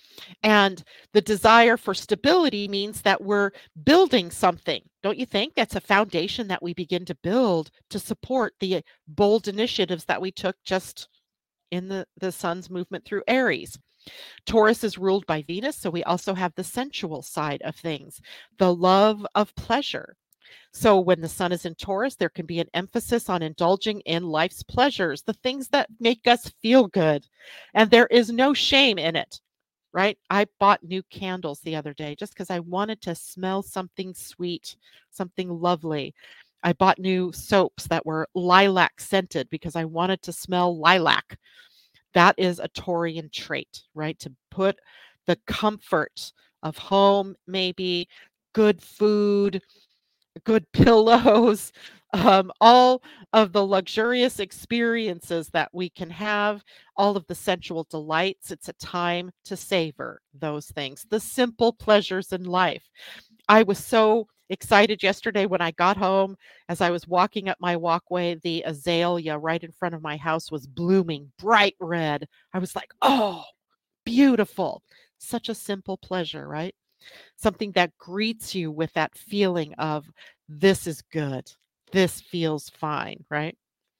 And the desire for stability means that we're building something. Don't you think that's a foundation that we begin to build to support the bold initiatives that we took just in the, the sun's movement through Aries? Taurus is ruled by Venus, so we also have the sensual side of things, the love of pleasure. So when the sun is in Taurus, there can be an emphasis on indulging in life's pleasures, the things that make us feel good. And there is no shame in it, right? I bought new candles the other day just because I wanted to smell something sweet, something lovely. I bought new soaps that were lilac scented because I wanted to smell lilac. That is a Taurian trait, right? To put the comfort of home, maybe good food, good pillows, um, all of the luxurious experiences that we can have, all of the sensual delights. It's a time to savor those things, the simple pleasures in life. I was so excited yesterday when I got home. As I was walking up my walkway, the azalea right in front of my house was blooming bright red. I was like, oh, beautiful. Such a simple pleasure, right? Something that greets you with that feeling of this is good. This feels fine, right?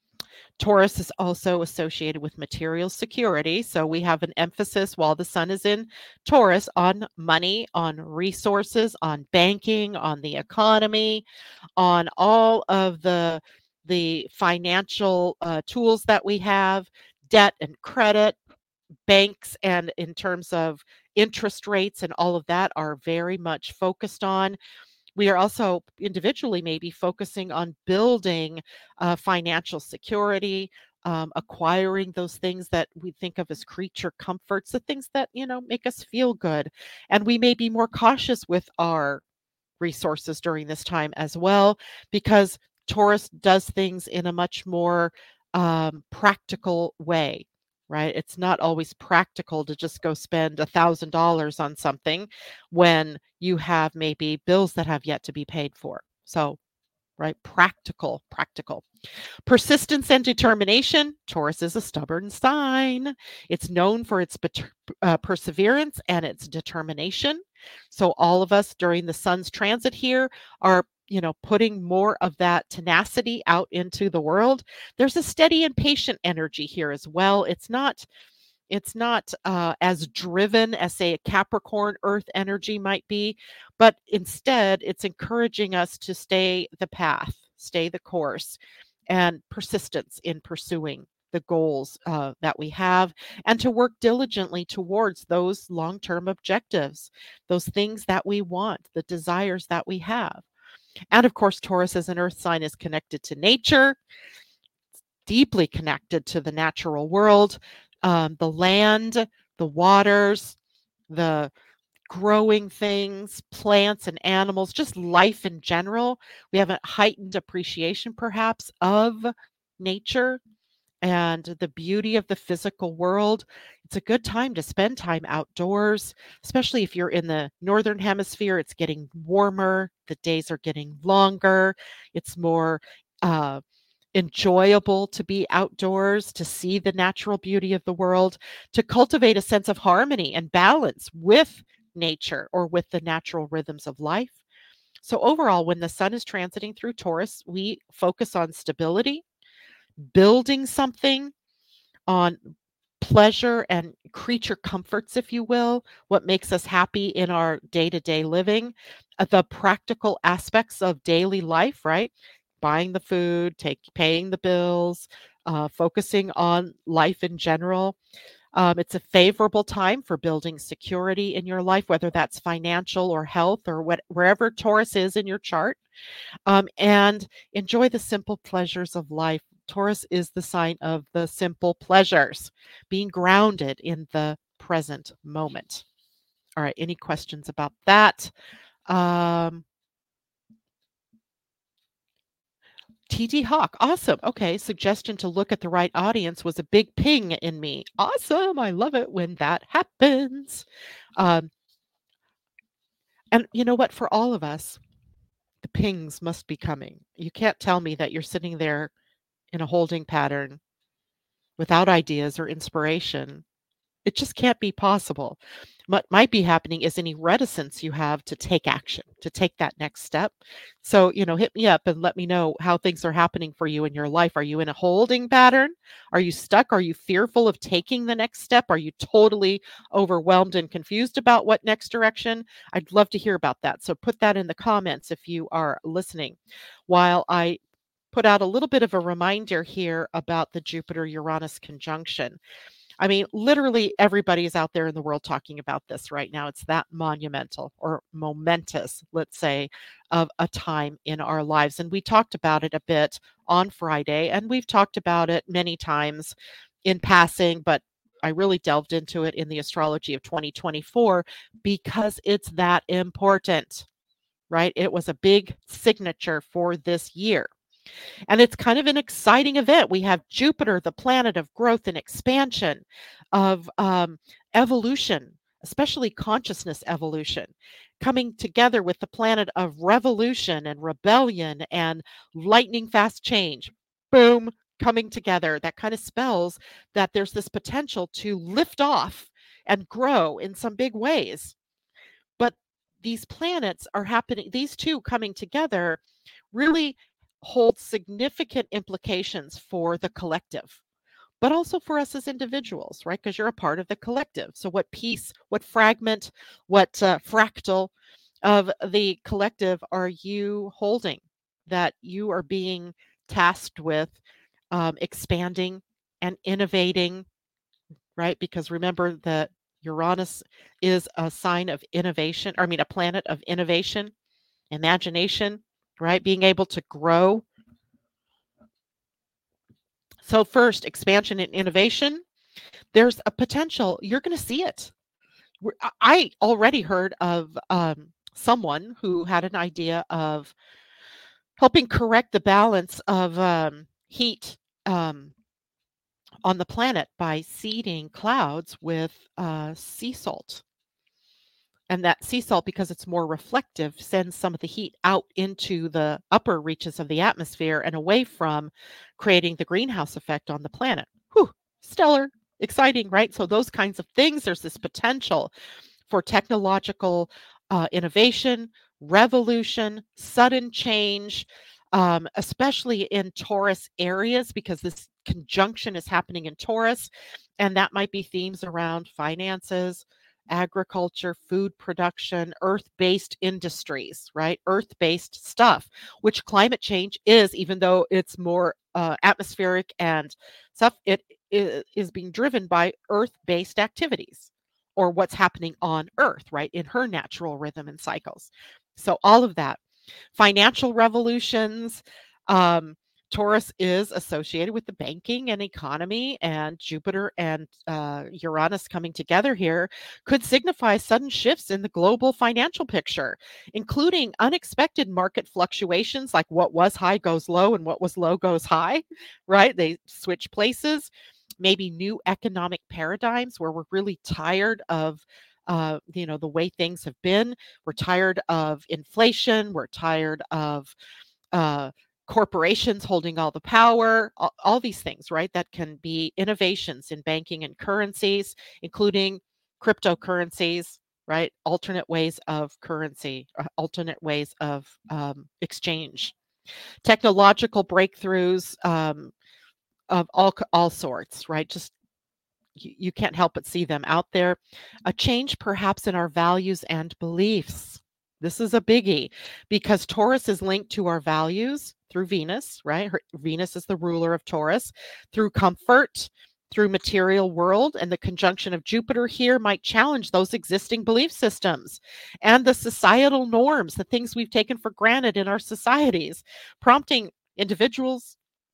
Taurus is also associated with material security. So we have an emphasis while the sun is in Taurus on money, on resources, on banking, on the economy, on all of the the financial uh, tools that we have, debt and credit, banks, and in terms of interest rates and all of that are very much focused on. We are also individually maybe focusing on building uh, financial security, um, acquiring those things that we think of as creature comforts, the things that, you know, make us feel good. And we may be more cautious with our resources during this time as well, because Taurus does things in a much more um, practical way, right? It's not always practical to just go spend a thousand dollars on something when you have maybe bills that have yet to be paid for. So, right, practical, practical. Persistence and determination. Taurus is a stubborn sign. It's known for its bet- uh, perseverance and its determination. So all of us during the sun's transit here are, you know, putting more of that tenacity out into the world. There's a steady and patient energy here as well. It's not it's not uh, as driven as, say, a Capricorn Earth energy might be, but instead it's encouraging us to stay the path, stay the course, and persistence in pursuing the goals uh, that we have, and to work diligently towards those long term objectives, those things that we want, the desires that we have. And of course, Taurus as an earth sign is connected to nature, deeply connected to the natural world, um, the land, the waters, the growing things, plants and animals, just life in general. We have a heightened appreciation, perhaps, of nature and the beauty of the physical world. It's a good time to spend time outdoors, especially if you're in the northern hemisphere. It's getting warmer, the days are getting longer, it's more uh, enjoyable to be outdoors, to see the natural beauty of the world, to cultivate a sense of harmony and balance with nature or with the natural rhythms of life. So, overall, when the sun is transiting through Taurus, we focus on stability, building something, on pleasure and creature comforts, if you will, what makes us happy in our day to day living, uh, the practical aspects of daily life, right? Buying the food, take, paying the bills, uh, focusing on life in general. Um, it's a favorable time for building security in your life, whether that's financial or health or what, wherever Taurus is in your chart. Um, and enjoy the simple pleasures of life, Taurus is the sign of the simple pleasures, being grounded in the present moment. All right, any questions about that? Um, T T Hawk, awesome. Okay, suggestion to look at the right audience was a big ping in me. Awesome. I love it when that happens. Um, and you know what? For all of us, the pings must be coming. You can't tell me that you're sitting there in a holding pattern without ideas or inspiration. It just can't be possible. What might be happening is any reticence you have to take action, to take that next step. So, you know, hit me up and let me know how things are happening for you in your life. Are you in a holding pattern? Are you stuck? Are you fearful of taking the next step? Are you totally overwhelmed and confused about what next direction? I'd love to hear about that. So put that in the comments if you are listening. While I put out a little bit of a reminder here about the Jupiter Uranus conjunction. I mean, literally everybody is out there in the world talking about this right now. It's that monumental or momentous, let's say, of a time in our lives. And we talked about it a bit on Friday, and we've talked about it many times in passing, but I really delved into it in the astrology of twenty twenty-four because it's that important, right? It was a big signature for this year. And it's kind of an exciting event. We have Jupiter, the planet of growth and expansion, of um, evolution, especially consciousness evolution, coming together with the planet of revolution and rebellion and lightning fast change. Boom, coming together. That kind of spells that there's this potential to lift off and grow in some big ways. But these planets are happening, these two coming together really hold significant implications for the collective, but also for us as individuals, right? Because you're a part of the collective. So, what piece, what fragment, what uh, fractal of the collective are you holding that you are being tasked with um, expanding and innovating, right? Because remember that Uranus is a sign of innovation, or I mean, a planet of innovation, imagination, right? Being able to grow. So, first, expansion and innovation, there's a potential, you're going to see it. We're- I I already heard of um, someone who had an idea of helping correct the balance of um, heat um, on the planet by seeding clouds with uh, sea salt. And that sea salt, because it's more reflective, sends some of the heat out into the upper reaches of the atmosphere and away from creating the greenhouse effect on the planet. Whew, stellar, exciting, right? So, those kinds of things, there's this potential for technological uh, innovation, revolution, sudden change, um, especially in Taurus areas, because this conjunction is happening in Taurus. And that might be themes around finances, agriculture, food production, earth based industries, right? Earth based stuff, which climate change is, even though it's more uh, atmospheric and stuff, it i- is being driven by earth based activities or what's happening on earth, right? In her natural rhythm and cycles. So, all of that. Financial revolutions. Um, Taurus is associated with the banking and economy, and Jupiter and uh, Uranus coming together here could signify sudden shifts in the global financial picture, including unexpected market fluctuations like what was high goes low and what was low goes high, right? They switch places. Maybe new economic paradigms where we're really tired of uh, you know, the way things have been. We're tired of inflation. We're tired of uh, corporations holding all the power, all, all these things, right? That can be innovations in banking and currencies, including cryptocurrencies, right? Alternate ways of currency, uh, alternate ways of um, exchange, technological breakthroughs um, of all all sorts, right? Just you, you can't help but see them out there. A change perhaps in our values and beliefs. This is a biggie because Taurus is linked to our values through Venus, right? Her, Venus is the ruler of Taurus, through comfort, through material world, and the conjunction of Jupiter here might challenge those existing belief systems and the societal norms, the things we've taken for granted in our societies, prompting individuals,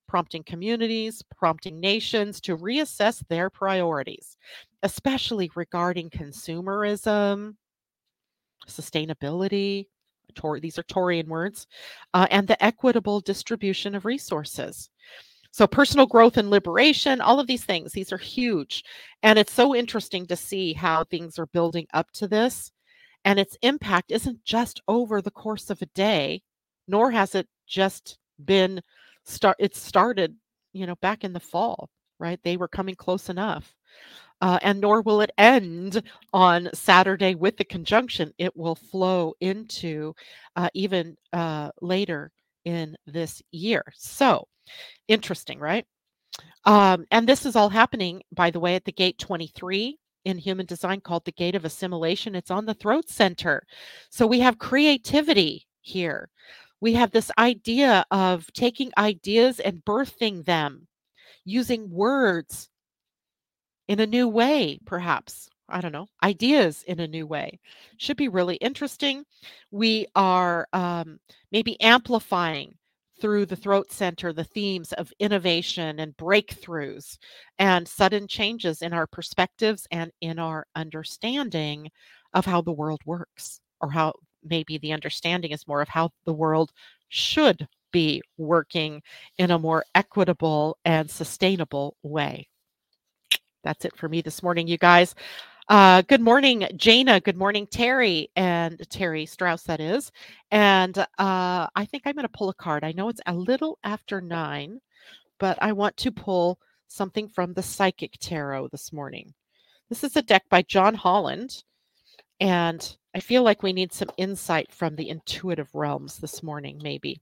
prompting communities, prompting nations to reassess their priorities, especially regarding consumerism, sustainability, Tor- these are Taurian words, uh, and the equitable distribution of resources. So, personal growth and liberation, all of these things, these are huge. And it's so interesting to see how things are building up to this. And its impact isn't just over the course of a day, nor has it just been start it started, you know, back in the fall, right? They were coming close enough. Uh, and nor will it end on Saturday with the conjunction. It will flow into uh, even uh, later in this year. So interesting, right? Um, and this is all happening, by the way, at the gate twenty-three in human design called the gate of assimilation. It's on the throat center. So we have creativity here. We have this idea of taking ideas and birthing them using words in a new way, perhaps. I don't know, ideas in a new way. Should be really interesting. We are um, maybe amplifying through the throat center the themes of innovation and breakthroughs and sudden changes in our perspectives and in our understanding of how the world works, or how maybe the understanding is more of how the world should be working in a more equitable and sustainable way. That's it for me this morning, you guys. Uh, good morning, Jana. Good morning, Terry, and Terry Strauss, that is. And uh, I think I'm going to pull a card. I know it's a little after nine, but I want to pull something from the Psychic Tarot this morning. This is a deck by John Holland, and I feel like we need some insight from the intuitive realms this morning, maybe.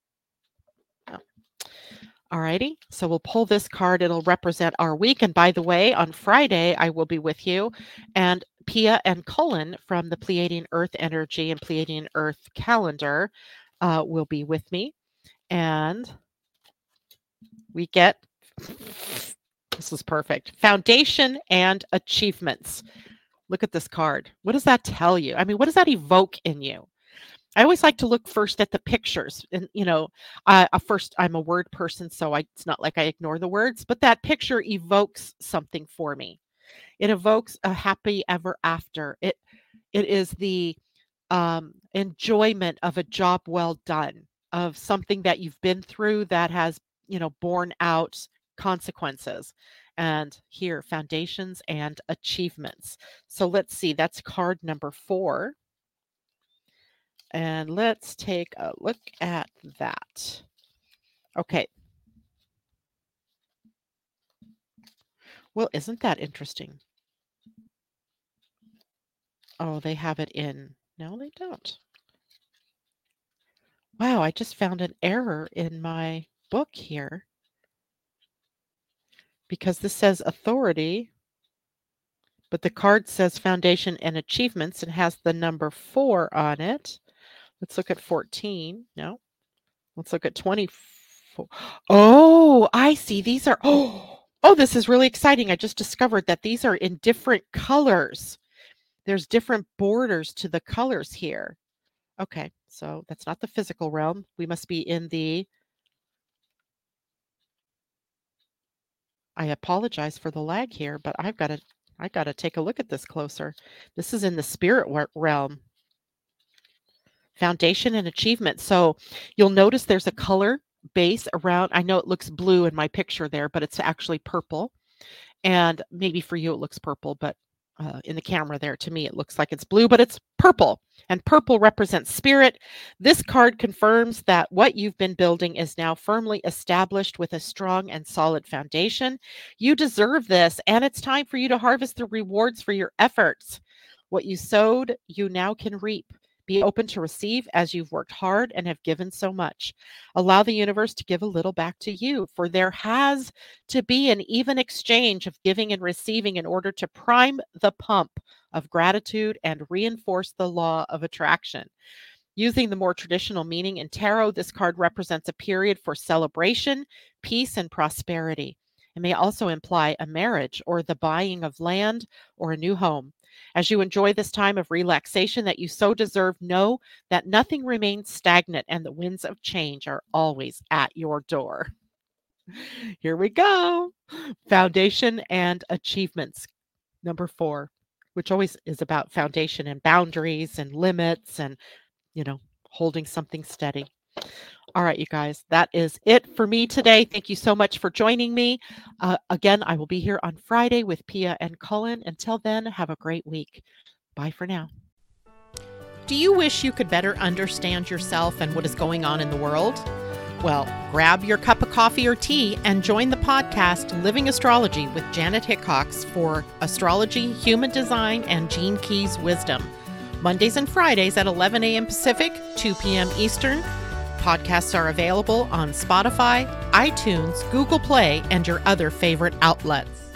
Oh. All righty. So we'll pull this card. It'll represent our week. And by the way, on Friday, I will be with you. And Pia and Cullen from the Pleiadian Earth Energy and Pleiadian Earth Calendar uh, will be with me. And we get, this is perfect, foundation and achievements. Look at this card. What does that tell you? I mean, what does that evoke in you? I always like to look first at the pictures, and you know, uh, uh, first I'm a word person, so I, it's not like I ignore the words, but that picture evokes something for me. It evokes a happy ever after. It it is the um, enjoyment of a job well done, of something that you've been through that has, you know, borne out consequences. And here, foundations and achievements. So let's see, that's card number four. And let's take a look at that. Okay. Well, isn't that interesting? Oh, they have it in. No, they don't. Wow, I just found an error in my book here because this says authority, but the card says foundation and achievements and has the number four on it. Let's look at fourteen. No. Let's look at twenty-four. Oh, I see. These are, oh, oh, this is really exciting. I just discovered that these are in different colors. There's different borders to the colors here. Okay, so that's not the physical realm. We must be in the, I apologize for the lag here, but I've got to, I got to take a look at this closer. This is in the spirit realm. Foundation and achievement. So you'll notice there's a color base around. I know it looks blue in my picture there, but it's actually purple. And maybe for you it looks purple, but uh, in the camera there, to me, it looks like it's blue, but it's purple. And purple represents spirit. This card confirms that what you've been building is now firmly established with a strong and solid foundation. You deserve this, and it's time for you to harvest the rewards for your efforts. What you sowed, you now can reap. Be open to receive as you've worked hard and have given so much. Allow the universe to give a little back to you, for there has to be an even exchange of giving and receiving in order to prime the pump of gratitude and reinforce the law of attraction. Using the more traditional meaning in tarot, this card represents a period for celebration, peace, and prosperity. It may also imply a marriage or the buying of land or a new home. As you enjoy this time of relaxation that you so deserve, know that nothing remains stagnant and the winds of change are always at your door. Here we go. Foundation and achievements. Number four, which always is about foundation and boundaries and limits and, you know, holding something steady. All right, you guys, that is it for me today. Thank you so much for joining me. Uh, again, I will be here on Friday with Pia and Cullen. Until then, have a great week. Bye for now. Do you wish you could better understand yourself and what is going on in the world? Well, grab your cup of coffee or tea and join the podcast Living Astrology with Janet Hickox for astrology, human design, and Gene Keys wisdom. Mondays and Fridays at eleven a.m. Pacific, two p.m. Eastern. Podcasts are available on Spotify, iTunes, Google Play, and your other favorite outlets.